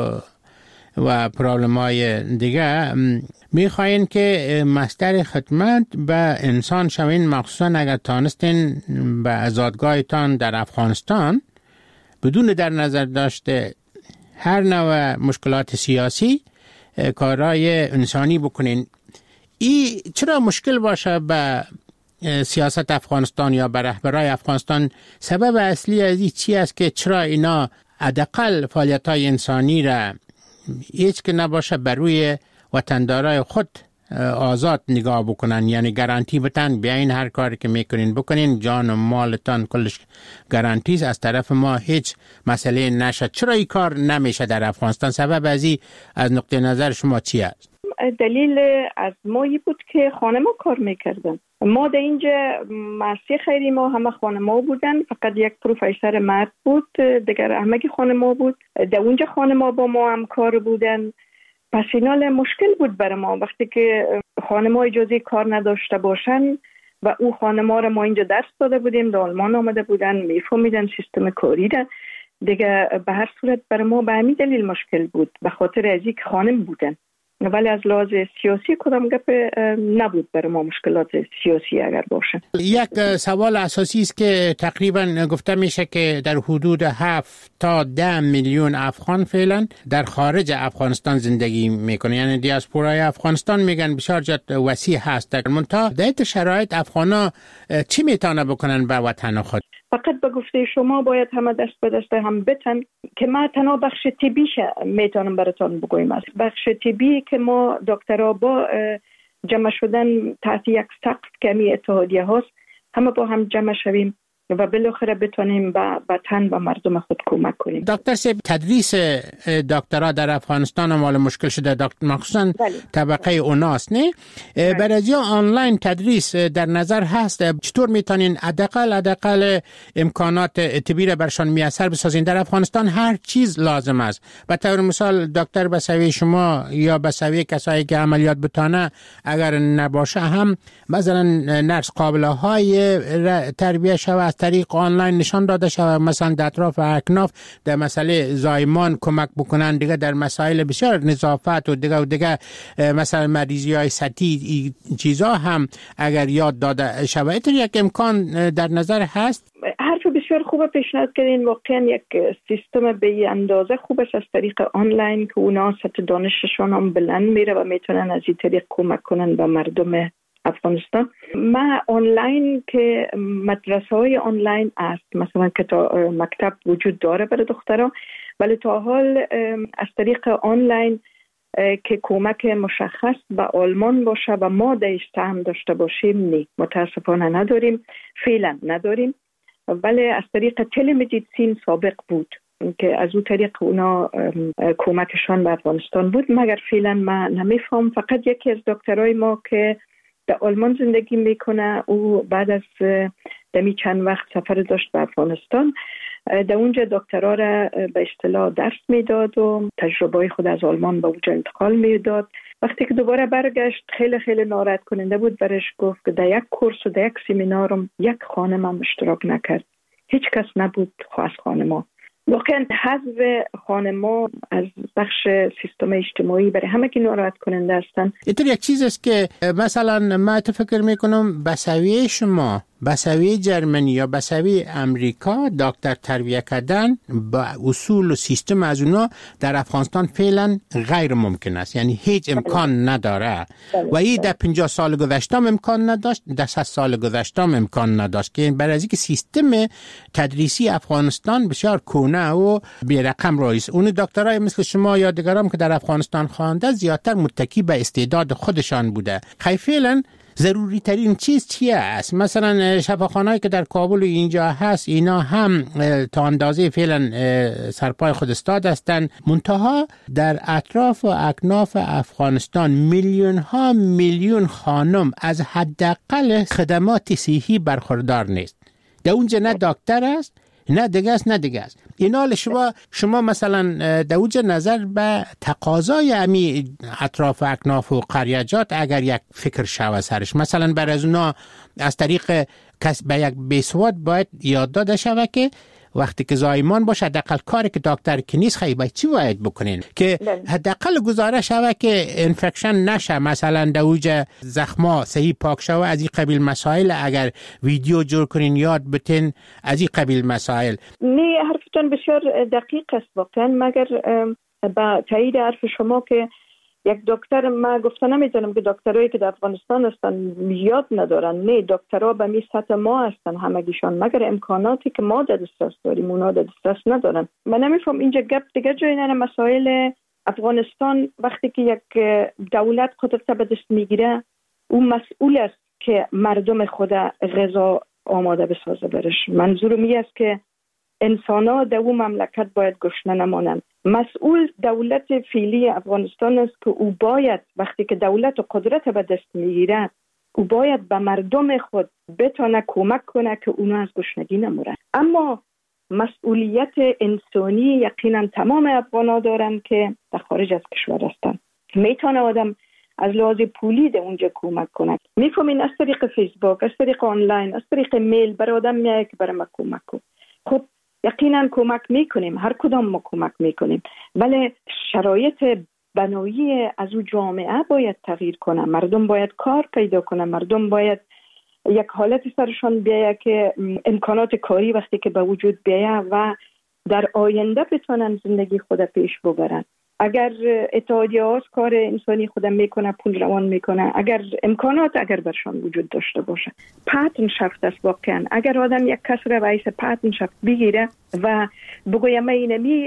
و پرابلم‌های دیگه میخواین که مصدر خدمت به انسان شوین، مخصوصا اگر تانستین به آزادگاهتان در افغانستان بدون در نظر داشته هر نوع مشکلات سیاسی کارهای انسانی بکنین. این چرا مشکل باشه به سیاست افغانستان یا به رهبرای افغانستان؟ سبب اصلی از این چی است که چرا اینا حداقل فعالیت‌های انسانی را هیچ که نباشه بر روی وطندارای خود آزاد نگاه بکنن، یعنی گارانتی بتن بیاین هر کاری که میکنین بکنین، جان و مالتان کلش گارانتی است، از طرف ما هیچ مسئله نشه. چرا این کار نمیشه در افغانستان؟ سبب از نقطه نظر شما چی است؟ دلیل از مایی بود که خانما کار میکردن. ما در اینجا مؤسسه خیری ما همه خانما بودن، فقط یک پروفسور مرد بود، دیگر همگی خانما بود. در اونجا خانما با ما هم کار بودن. پس اینال مشکل بود برای ما وقتی که خانما اجازه کار نداشته باشن و او خانما را ما اینجا درس داده بودیم، در آلمان آمده بودن، میفهمیدن سیستم کاری را دیگه. به هر صورت برای ما به همین دلیل مشکل بود، به خاطر از اینکه خانم بودن. ولی از لحاظ سیاسی کدام گپ نبود برای ما مشکلات سیاسی اگر باشه. یک سوال اساسی است که تقریبا گفته میشه که در حدود 7 تا 10 میلیون افغان فعلا در خارج افغانستان زندگی میکنه، یعنی دیاسپورای افغانستان میگن بسیار جد وسیع هست. در منتها در شرایط افغانا چی میتونه بکنن به وطن خود؟ فقط به گفته شما باید همه دست به دست هم بتن که ما تنها بخش طبیش میتونم براتون بگویم است. بخش طبی که ما دکترها با جمع شدن تحت یک سقف که می اتحادیه هاست، همه با هم جمع شویم و بالاخره بتونیم به وطن و مردم خود کمک کنیم. دکتر صاحب، تدریس دکترها در افغانستان مال مشکل شده، مخصوصا طبقه اوناست نه؟ برای آنلاین تدریس در نظر هست. چطور میتونین حداقل امکانات طبی را برشان میسر بسازین؟ در افغانستان هر چیز لازم است. به طور مثال دکتر به سوی شما یا به سوی کسایی که عملیات بتانه اگر نباشه هم مثلا نرس قابله های تربیه شود طریق آنلاین نشان داده شود، مثلا در اطراف اکناف در مسئله زایمان کمک بکنن، دیگه در مسائل بسیار نظافت و دیگه مثلا مریضی های سطحی چیزا هم اگر یاد داده شود. یک امکان در نظر هست؟ حرف بسیار خوب پیشنهاد کردین. واقعا یک سیستم به اندازه خوب است از طریق آنلاین که اونا سطح دانششون هم بلند میره و میتونن از این طریق کمک کنن به مردم افغانستان. ما آنلاین که مدرسه های آنلاین است، مثلا که مکتب وجود داره برای دخترها، ولی تا حال از طریق آنلاین که کمک مشخص به آلمان باشه و ما دایش هم داشته باشیم نه، متاسفانه نداریم، فعلا نداریم. ولی از طریق تلمدیسین سابق بود که از اون طریق اونا کمکشان به افغانستان بود، مگر فعلا ما نمیفهم. فقط یکی از دکترای ما که در آلمان زندگی میکنه، او بعد از دمی چند وقت سفر داشت به افغانستان، در اونجا دکترها را به اصطلاح درس میداد و تجربه خود از آلمان به اونجا انتقال میداد. وقتی که دوباره برگشت خیلی خیلی ناراحت کننده بود برش. گفت که در یک کورس و در یک سمینارم یک خانم هم اشتراک نکرد، هیچ کس نبود خاص خانما. واقعا حذف خانما از بخش سیستم اجتماعی برای همه که ناراحت کننده هستن. اینطور یک چیز است که مثلا ما فکر میکنم به سویه شما به سوی جرمنی یا به سوی امریکا دکتر تربیه کردن با اصول و سیستم از اونا در افغانستان فعلا غیر ممکن است، یعنی هیچ امکان نداره و این در 50 سال گذشته امکان نداشت، در 100 سال گذشته امکان نداشت که برای اینکه سیستم تدریسی افغانستان بسیار کهنه و بی‌رقم رایست. اون دکترای مثل شما یا دیگران که در افغانستان خوانده زیادتر متکی به استعداد خودشان بوده. فعلا ضروری ترین چیز چیه است؟ مثلا شفاخانه‌ای که در کابل و اینجا هست اینا هم تا اندازه فعلا سرپای خود استاد هستند، منتها در اطراف و اکناف افغانستان میلیون خانم از حداقل خدمات صحی برخوردار نیست. در اونجا نه دکتر است، نه دیگه است. اینال شما مثلا در اونجا نظر به تقاضای امی اطراف اکناف و قریجات اگر یک فکر شوه سرش، مثلا بر از اونا از طریق به یک بیسواد باید یاد داده شوه که وقتی که زایمان باشه حداقل کاری که دکتر که نیست خیلی باید چی باید بکنین که حداقل گزارش شوه که انفکشن نشه، مثلا در اوج زخما صحیح پاک شوه. از این قبیل مسائل اگر ویدیو جور کنین یاد بتین، از این قبیل مسائل. نه، حرفتون بسیار دقیق است واقعا، مگر با تایید حرف شما که یک دکتر، ما گفته نمیتونم که دکترایی که در افغانستان هستن یاد ندارن، نه، دکترها به می سطح ما هستن همگیشان، مگر امکاناتی که ما در دسترس داریم اونا در دسترس ندارن. من نمیفهم اینجا گپ دیگه جای نه. مسائل افغانستان وقتی که یک دولت قدرت به دست میگیره، اون مسئول است که مردم خود غذا آماده بسازه برش. منظورم این است که انسان‌ها در اون مملکت باید گشنه نمانند. مسئول دولت فعلی افغانستان است که او باید وقتی که دولت و قدرت به دست میگیرد، او باید به مردم خود بتونه کمک کنه که اونا از گشنگی نمورن. اما مسئولیت انسانی یقینا تمام افغان‌ها دارن که در خارج از کشور هستن. میتونه آدم از لحاظ پولی در اونجا کمک کنه. میفهمین از طریق فیسبوک، از طریق آنلاین، از طریق میل برای آدم میگه که برای ما کمک کن. خب یقینا کمک میکنیم، هر کدام ما کمک میکنیم، ولی شرایط بنایی از اون جامعه باید تغییر کنه. مردم باید کار پیدا کنه، مردم باید یک حالت سرشان بیایه که امکانات کاری وقتی که به وجود بیایه و در آینده بتونن زندگی خود پیش ببرن. اگر اتحادیه ها کار انسانی خود میکنه، پول روان میکنه، اگر امکانات اگر برشان وجود داشته باشه، پاتن شفت است واقعا. اگر آدم یک کس را رئیس پاتن شفت بگیره و بگویم اینمی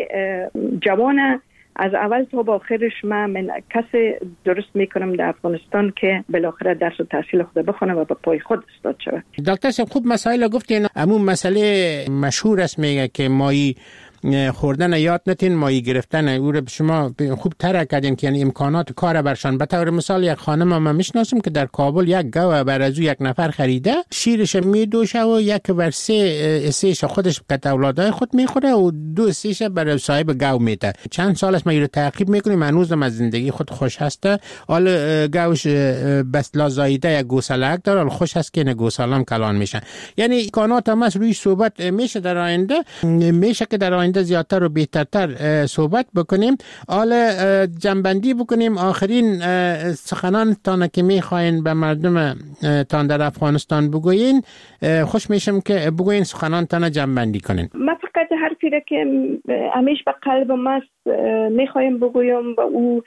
جوانه از اول تا با آخرش من کسی درست میکنم در افغانستان که بالاخره درس و تحصیل خود بخونه و به پای خود استاد شود. دکتر صاحب خوب مسائل گفتین. همون مسئله مشهور است میگه که مایی خوردن یاد نتین، مایی گرفتن او رو شما خوب ترک کردین که یعنی امکانات کار برشان. به طور مثال یک خانم ما میشناسم که در کابل یک گاو بر از یک نفر خریده، شیرش میدوشه و یک بر سهش خودش که اولادای خود میخوره و 2 سهش بر صاحب گاو میده. چند سال است ما رو تعقیب میکنیم، هنوزم از زندگی خود خوش هسته. حال گاوش بس لازایده یک گوسلک داره، حال خوش هست که نه گوسلام کلان میشن. یعنی امکانات هم روی صحبت میشه در آینده، میشه که در آینده زیادتر و بهترتر صحبت بکنیم. حالا جنبندی بکنیم. آخرین سخنان تان که میخواین به مردم تان در افغانستان بگوین، خوش میشم که بگوین سخنان تان جنبندی کنین. من فقط حرفی را که همیشه به قلب ما میخوایم بگویم و او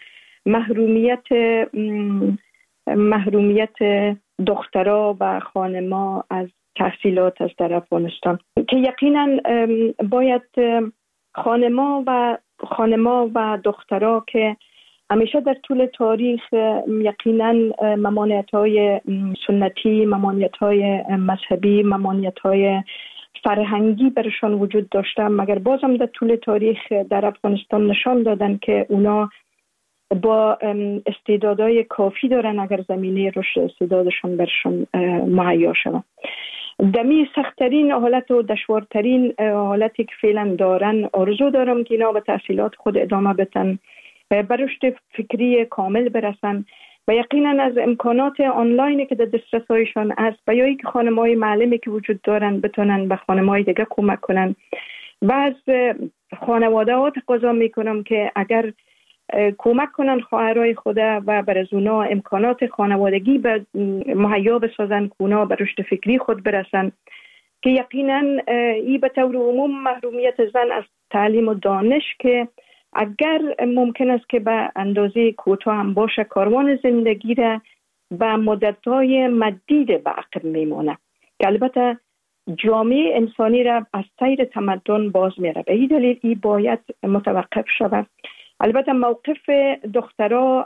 محرومیت دخترها و خانما از تحصیلات است در افغانستان، که یقینا باید خانما و دخترها که همیشه در طول تاریخ یقینا ممانعت‌های سنتی، ممانعت‌های مذهبی، ممانعت‌های فرهنگی برشان وجود داشته، مگر بازم در طول تاریخ در افغانستان نشان دادن که اونا با استعدادهای کافی دارن اگر زمینه رشد استعدادشان برشان مهیا شود. دمی سخت‌ترین حالت و دشوارترین حالتی که فعلا دارن، آرزو دارم که اینا به تحصیلات خود ادامه بدن، به رشد فکری کامل برسن و یقینا از امکانات آنلاینی که در دسترسایشان است و یا اینکه خانم‌های معلمی که وجود دارن بتونن به خانم‌های دیگه کمک کنن. و از خانواده‌ها تقاضا میکنم که اگر کمک کنن خواهرای خود و بر از اونا امکانات خانوادگی به مهیا بسازن که اونا به رشد فکری خود برسن، که یقینا این به طور عموم محرومیت زن از تعلیم و دانش که اگر ممکن است که به اندازه کوتاه هم باشه کاروان زندگی را به مدت‌های مدید به عقب میمونه، که البته جامعه انسانی را از سیر تمدن باز میره. به این دلیل این باید متوقف شود. البته موقف دخترها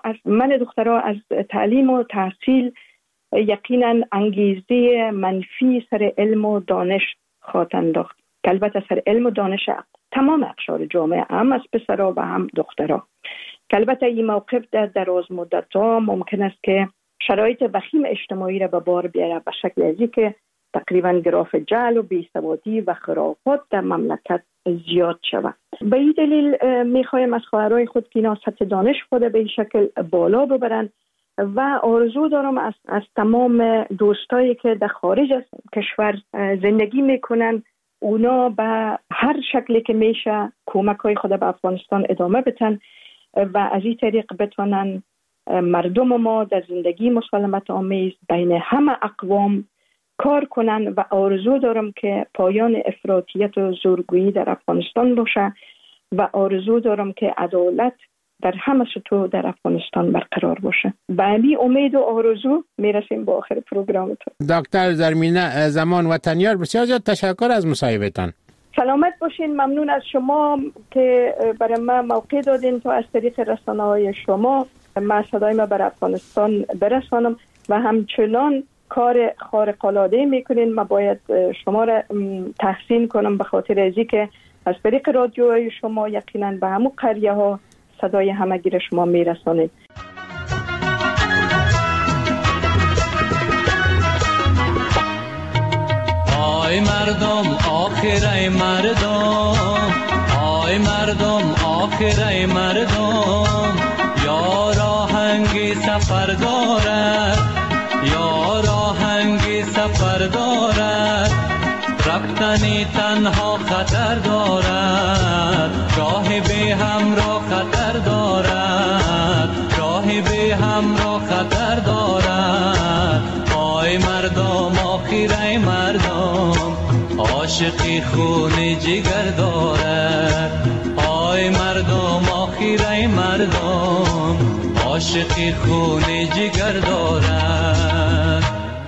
از تعلیم و تحصیل یقینا انگیزه منفی سر علم و دانش خواهد انداخت، که البته سر علم و دانش تمام اقشار جامعه، هم از پسرها و هم دخترها، که البته این موقف در دراز مدت‌ها ممکن است که شرایط وخیم اجتماعی را به بار بیاره به شکل ازی که تقریبا گراف جهل و بیسوادی و خرافات در مملکت زیاد شود. به این دلیل میخوایم از خواهرای خود که اینا سطح دانش خود به این شکل بالا ببرن و آرزو دارم از تمام دوستایی که در خارج از کشور زندگی میکنن اونا به هر شکلی که میشه کمک‌های خود به افغانستان ادامه بدن و از این طریق بتونن مردم ما در زندگی مسالمت آمیز بین همه اقوام کار کنن و آرزو دارم که پایان افراطیت و زورگویی در افغانستان باشه و آرزو دارم که عدالت در همه سطوح در افغانستان برقرار باشه. به همین امید و آرزو میرسیم به آخر پروگرامتون. دکتر زرمینه زمان وطنیار، بسیار زیاد تشکر از مصاحبهتان. سلامت باشین. ممنون از شما که برای من موقع دادین تا از طریق رسانه‌های شما من صدای ما بر افغانستان برسانم و همچنان کار خارق‌العاده میکنین. من باید شما را تحسین کنم به خاطر ازی که از طریق رادیوهای شما یقینا به همون قریه ها صدای همگی شما میرسانید. آی مردم آخر ای مردم، آی مردم آخر ای مردم، یار آهنگی سفر دارد، یار آهنگی سفر دارد، رفتنی تنها خطر دارد، راه بی همراه خطر دارد، راه بی همراه خطر دارد. آی مردم آخر ای مردم، عاشقی خون جگر دارد، آی مردم آخر ای مردم، عاشقی خون جگر دارد.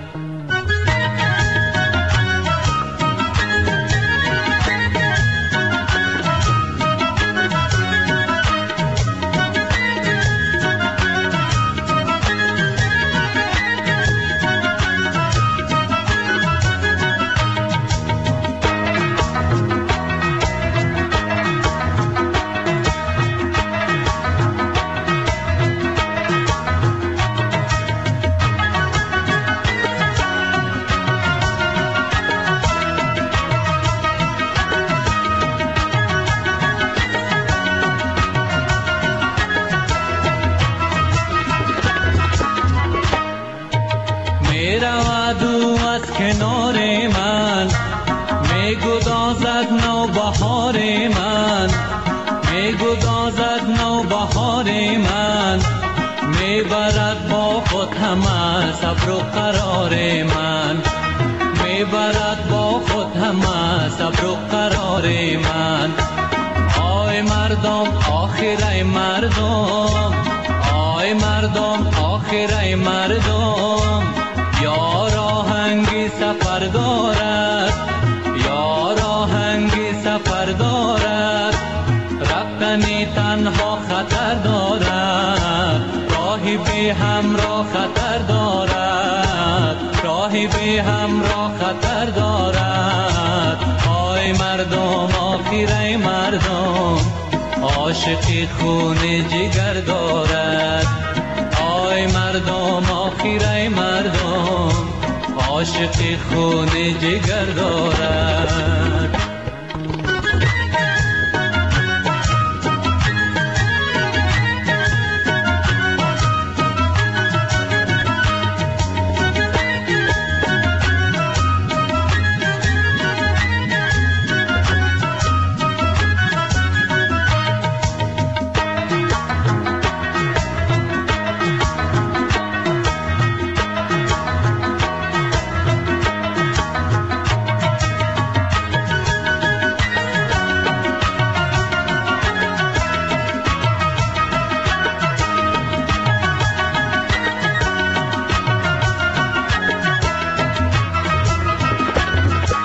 صبر و قرار من میبرد با خود همه صبر و قرار من. آی مردم آخر ای مردم، آی مردم آخر ای مردم، یار آهنگی سفر دارد، یار آهنگی سفر دارد، رفتنی تنها خطر دارد، راهی بی همراه خطر دارد، راهی بی همراه خطر دارد. آی مردم آخر ای مردم، عاشقی خون جگر دارد، آی مردم آخر ای مردم، عاشقی خون جگر دارد.